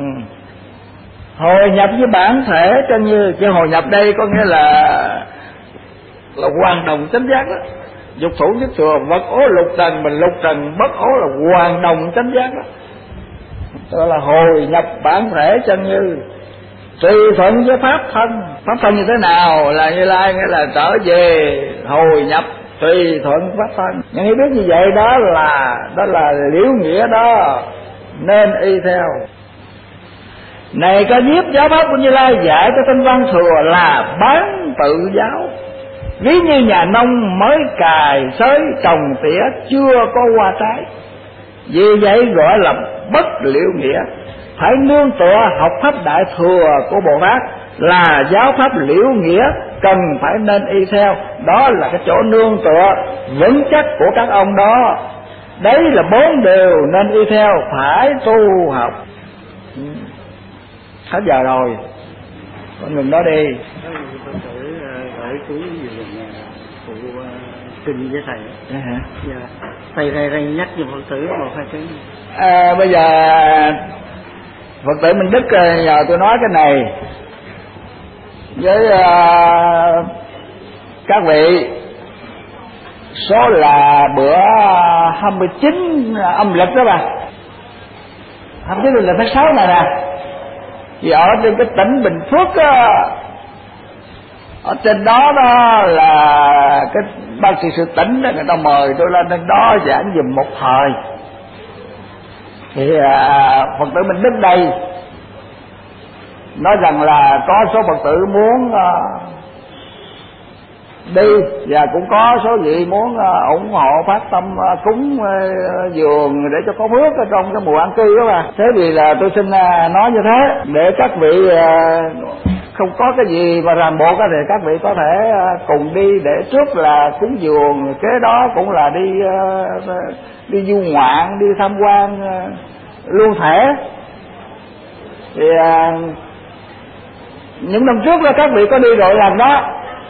Hồi nhập với bản thể chân như, chứ hồi nhập đây có nghĩa là hoàn đồng chánh giác đó. Dục thủ nhất thừa vật ố lục trần, mình lục trần bất ố là hoàn đồng chánh giác đó. Đó là hồi nhập bản thể chân như, tùy thuận với pháp thân. Pháp thân như thế nào là Như Lai nghĩa là trở về hồi nhập tùy thuận pháp thân. Nhưng hiểu biết như vậy đó là liễu nghĩa đó, nên y theo. Này ca diếp, giáo pháp của Như Lai dạy cho tinh văn thừa là bán tự giáo, ví như nhà nông mới cài xới trồng tỉa chưa có hoa trái. Vì vậy gọi là bất liễu nghĩa. Phải nương tựa học pháp đại thừa của Bồ Tát là giáo pháp liễu nghĩa, cần phải nên y theo. Đó là cái chỗ nương tựa vững chắc của các ông đó. Đấy là 4 điều nên y theo, phải tu học. Hết giờ rồi, con ngừng đó đi. Gửi cuốn gì phụ kinh với thầy. Dạ. Thầy nhắc cho Phật tử 1-2 cái. Bây giờ Phật tử Minh Đức nhờ tôi nói cái này với các vị. Số là bữa 29 âm lịch đó bà, 29 là tháng 6 này nè. Thì ở trên cái tỉnh Bình Phước á, ở trên đó là cái ban trị sự tỉnh đó, người ta mời tôi lên trên đó giảng giùm một thời. Thì Phật tử Minh Đức đây nói rằng là có số Phật tử muốn đi, và cũng có số vị muốn ủng hộ phát tâm cúng vườn để cho có phước ở trong cái mùa an cư đó mà. Thế thì là tôi xin nói như thế để các vị không có cái gì mà ràng buộc thì các vị có thể cùng đi, để trước là cúng vườn, kế đó cũng là đi du ngoạn, đi tham quan luôn thể. Thì những năm trước là các vị có đi rồi lần đó,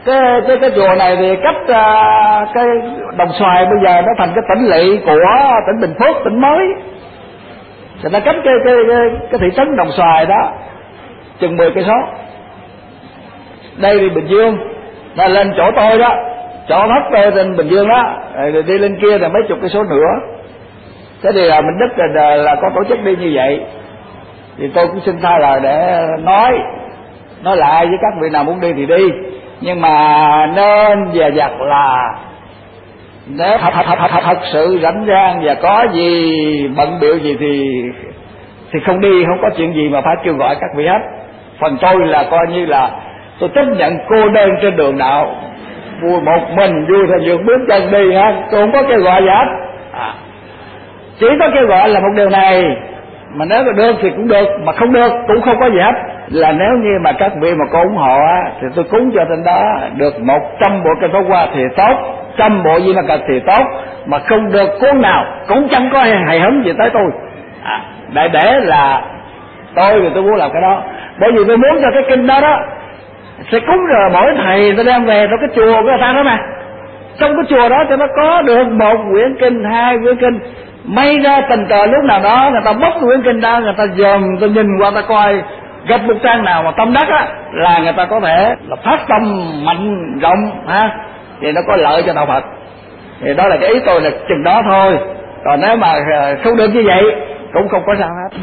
cái chùa này thì cách cái Đồng Xoài bây giờ nó thành cái tỉnh lỵ của tỉnh Bình Phước, tỉnh mới. Thì nó cách cái thị trấn Đồng Xoài đó chừng 10 cây số. Đây thì Bình Dương, là lên chỗ tôi đó, chỗ thấp tôi trên Bình Dương đó, rồi đi lên kia là mấy chục cây số nữa. Thế thì là Minh Đức là có tổ chức đi như vậy. Thì tôi cũng xin thay lời để nói lại với các vị nào muốn đi thì đi, nhưng mà nên dè dặt là nếu thật sự rảnh rang và có gì bận biểu gì thì không đi, không có chuyện gì mà phải kêu gọi các vị hết. Phần tôi là coi như là tôi chấp nhận cô đơn trên đường đạo, vui một mình, vui theo dường bước chân đi ha, tôi không có kêu gọi gì hết. Chỉ có kêu gọi là một điều này, mà nếu mà được thì cũng được, mà không được cũng không có gì hết. Là nếu như mà các vị mà có ủng hộ thì tôi cúng cho trên đó được 100 bộ kinh Pháp Hoa thì tốt, 100 bộ Di Ma Cật thì tốt, mà không được cuốn nào cũng chẳng có hề hứng gì tới tôi. Để là tôi thì tôi muốn làm cái đó, bởi vì tôi muốn cho cái kinh đó đó sẽ cúng rồi mỗi thầy tôi đem về trong cái chùa của người ta đó mà. Trong cái chùa đó cho nó có được 1 quyển kinh, 2 quyển kinh, may ra tình cờ lúc nào đó người ta bóc quyển kinh ra, người ta dòm, người ta nhìn qua, ta coi gặp một trang nào mà tâm đắc á, là người ta có thể là phát tâm mạnh rộng ha, thì nó có lợi cho đạo Phật. Thì đó là cái ý tôi là chừng đó thôi. Còn nếu mà không được như vậy cũng không có sao hết.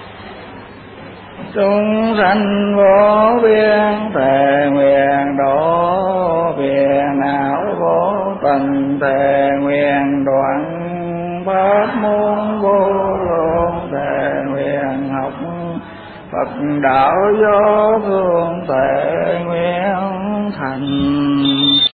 Chúng sanh vô biên thề nguyện độ, phiền não vô tận thề nguyện đoạn, pháp môn vô lượng thề nguyện học, Phật đạo vô phương thề nguyện thành.